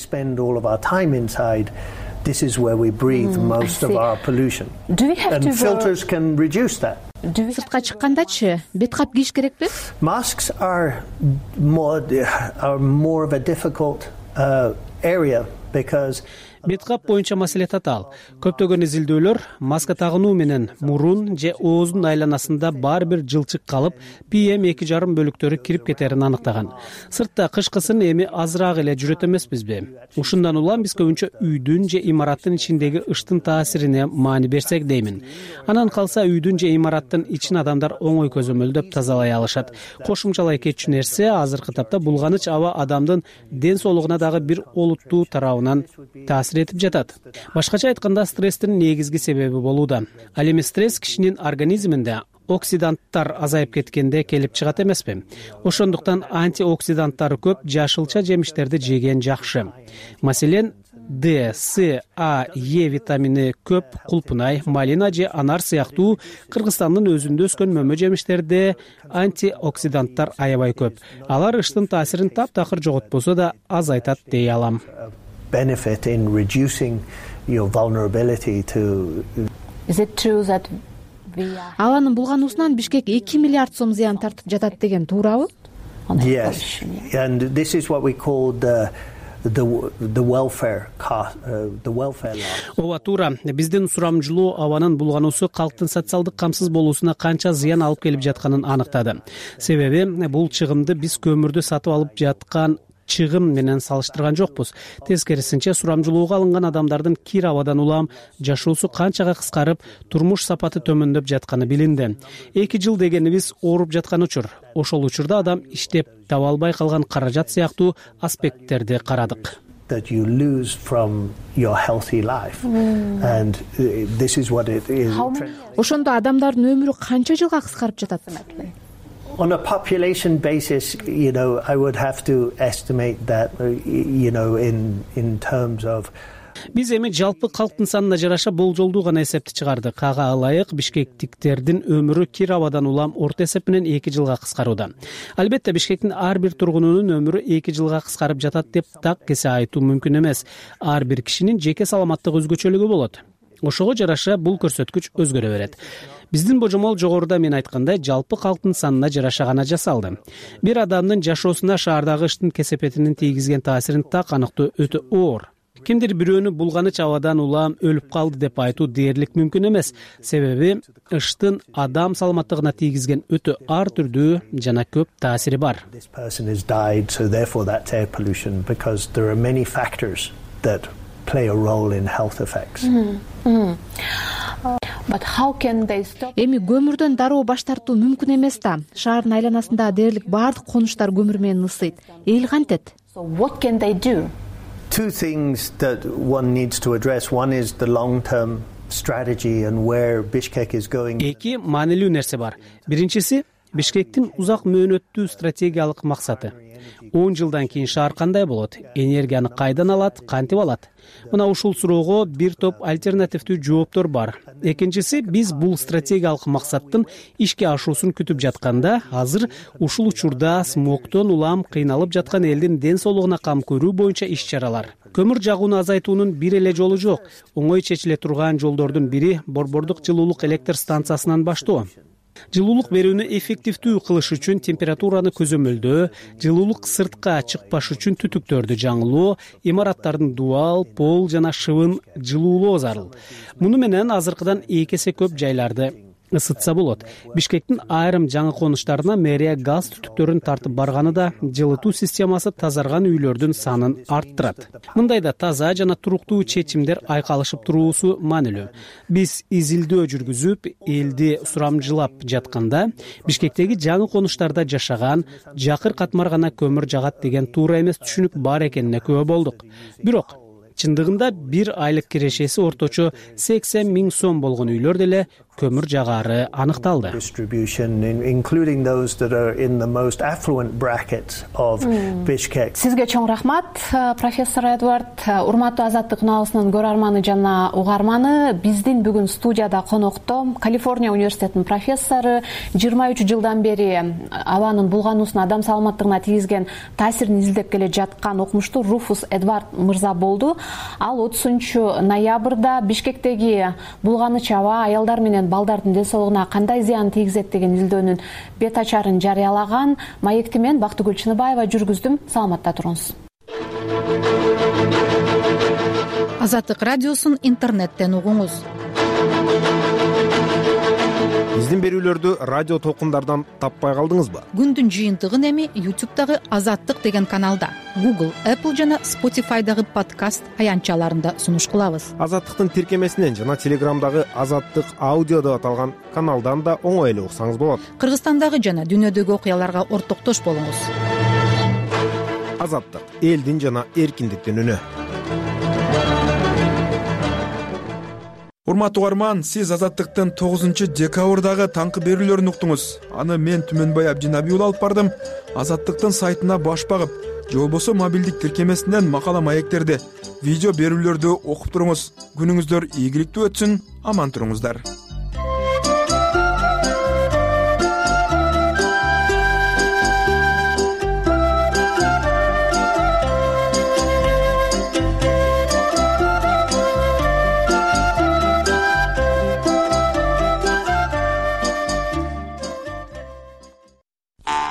This is where we breathe mm, most of our pollution. Do we have and to filters can reduce that. Сыртка чыккандачы бет кап кийиш керекпи? Masks are more are more of a difficult uh, area because бет кап боюнча маселе татаал. Көптөгөн изилдөөлөр маска тагынуу менен мурун же ооздун айланасында бар бир жылчык калып, пи эм эки жарым бөлүктөрү кирип кетерин аныктаган. Сыртта кышкысын эми азыраак эле жүрөт эмеспизби? Ушундан улам биз көбүнчө үйдүн же имараттын ичиндеги ыштын таасирине маани берсек деймин. Анан калса үйдүн же имараттын ичин адамдар оңой көзөмөлдөп тазалай алышат. Кошумчалай кетчү нерсе азыркы тапта булганыч аба адамдын ден соолугуна дагы бир олуттуу тарабынан таасир этип жатат. Башкача айтканда, стресстин негизги себеби болууда. Ал эми стресс кишинин организминде оксиданттар азайып кеткенде келип чыгат эмеспи? Ошондуктан антиоксиданттары көп жашылча жемиштерди жеген жакшы. Маселен, Д, С, А, Е витамини көп кулпунай, малина же анар сыяктуу Кыргызстандын өзүндө өскөн мөмө жемиштерде антиоксиданттар аябай көп. Алар ыштын таасирин таптакыр жоготпосо да азайтат дей алам. Benefit in reducing your vulnerability to. Is it true that Абанын булгануусунан Бишкек эки миллиард сом зыян тартып жатат деген туурабы? Yes, and this is what we call the the the welfare cost, uh, the welfare law. Ооба туура. Биздин сурамжылоо абанын булгануусу калктын социалдык камсыз болуусуна канча зыян алып келип жатканын аныктады. Себеби бул чыгымды биз көмүрдү сатып алып жаткан чыгым менен салыштырган жокпуз. Тескерисинче, сурамжылоого алынган адамдардын кир абадан улам жашоосу канчага кыскарып, турмуш сапаты төмөндөп жатканы билинди. Эки жыл дегенибиз ооруп жаткан учур. Ошол учурда адам иштеп таба албай калган каражат сыяктуу аспекттерди карадык. That you lose from your healthy life, and this is what it is. Ошондо адамдардын өмүрү канча жылга кыскарып жатат? On a population basis, you know, I would have to estimate that, you know, in in terms of. Биз эми жалпы калктын санына жараша болжолдуу гана эсепти чыгардык. Ага ылайык бишкектиктердин өмүрү кир абадан улам орто эсеп менен эки жылга кыскарууда. Албетте Бишкектин ар бир тургунунун өмүрү эки жылга кыскарып жатат деп так кесе айтуу мүмкүн эмес. Ар бир кишинин жеке саламаттык өзгөчөлүгү болот. Ошого жараша бул көрсөткүч өзгөрө берет. Биздин божомол жогоруда мен айткандай жалпы калктын санына жараша гана жасалды. Бир адамдын жашоосуна шаардагы ыштын кесепетинин тийгизген таасирин так аныктоо өтө оор. Кимдир бирөөнү булганыч абадан улам өлүп калды деп айтуу дээрлик мүмкүн эмес. Себеби ыштын адам саламаттыгына тийгизген өтө ар түрдүү жана көп таасири бар. This person has died, so therefore that's air pollution, because there are many factors that play a role in health effects. But how can they stop? Эми көмүрдөн дароо баш тартуу мүмкүн эмес да. Шаардын айланасында дээрлик баардык конуштар көмүр менен ысыйт. Эл кантет? So what can they do? Two things that one needs to address. One is the long-term strategy and where Bishkek is going. Эки маанилүү нерсе бар. Биринчиси Бишкектин узак мөөнөттүү стратегиялык максаты. он жылдан кийин шаар кандай болот? Энергияны кайдан алат, кантип алат? Мына ушул суроого бир топ альтернативдүү жооптор бар. Экинчиси, биз бул стратегиялык максаттын ишке ашуусун күтүп жатканда, азыр ушул учурда смогтон улам кыйналып жаткан элдин ден соолугуна кам көрүү боюнча иш-чаралар. Көмүр жагууну азайтуунун бир эле жолу жок. Оңой чечиле турган жолдордун бири Борбордук жылуулук электр станциясынан баштоо. Жылуулук берүүнү эффективдүү кылыш үчүн температураны көзөмөлдөө, жылуулук сыртка чыкпаш үчүн түтүктөрдү жаңылоо, имараттардын дуал, пол жана шыбын жылуулоо зарыл. Муну менен азыркыдан эки эсе көп жайларды ысытса болот. Бишкектин айрым жаңы конуштарына мэрия газ түтүктөрүн тартып барганы да жылытуу системасы тазарган үйлөрдүн санын арттырат. Мындайда таза жана туруктуу чечимдер айкалышып туруусу маанилүү. Биз изилдөө жүргүзүп, элди сурамжылап жатканда Бишкектеги жаңы конуштарда жашаган, жакыр катмар гана көмүр жагат деген туура эмес түшүнүк бар экенине күбө болдук. Бирок чындыгында бир айлык кирешеси орточо сексен миң сом болгон үйлөр деле көмүр жагары аныкталды. Including those that are in the most affluent brackets of Bishkek. Сизге чоң рахмат, профессор Эдвард. Урматтуу Азаттык унаалысынын көрөрманы жана угарманы, биздин бүгүн студияда конокто Калифорния университетинин профессору, жыйырма үч жылдан бери абанын булгануусуна адам саламаттыгына тийгизген таасирин изилдеп келе жаткан окумуштуу Руфус Эдвард мырза болду. Ал отузунчу ноябрда Бишкектеги булганыч аба аялдар менен балдардын ден соолугуна кандай зыян тийгизет деген изилдөөнүн бет ачарын жарыялаган. Маекти мен Бактыгүл Чыныбаева жүргүздүм. Саламатта туруңуз. Азаттык радиосун интернеттен угуңуз. Биздин берүүлөрдү радио толкундардан таппай калдыңызбы? Күндүн жыйынтыгын эми ютубтагы Азаттык деген каналда, Google, Apple жана Spotify'дагы подкаст аянтчаларында сунуш кылабыз. Азаттыктын тиркемесинен жана Телеграмдагы Азаттык аудио деп аталган каналдан да оңой эле уксаңыз болот. Кыргызстандагы жана дүйнөдөгү окуяларга ортоктош болуңуз. Азаттык — элдин жана эркиндиктин үнү. Урматтуу угарман, сиз Азаттыктын тогузунчу декабрдагы таңкы берүүлөрүн уктуңуз. Аны мен Түмөнбай Абдинабий уулу алып бардым. Азаттыктын сайтына баш багып, же болбосо мобилдик тиркемесинен макала маектерди, видео берүүлөрдү окуп туруңуз. Күнүңүздөр ийгиликтүү өтсүн, аман туруңуздар.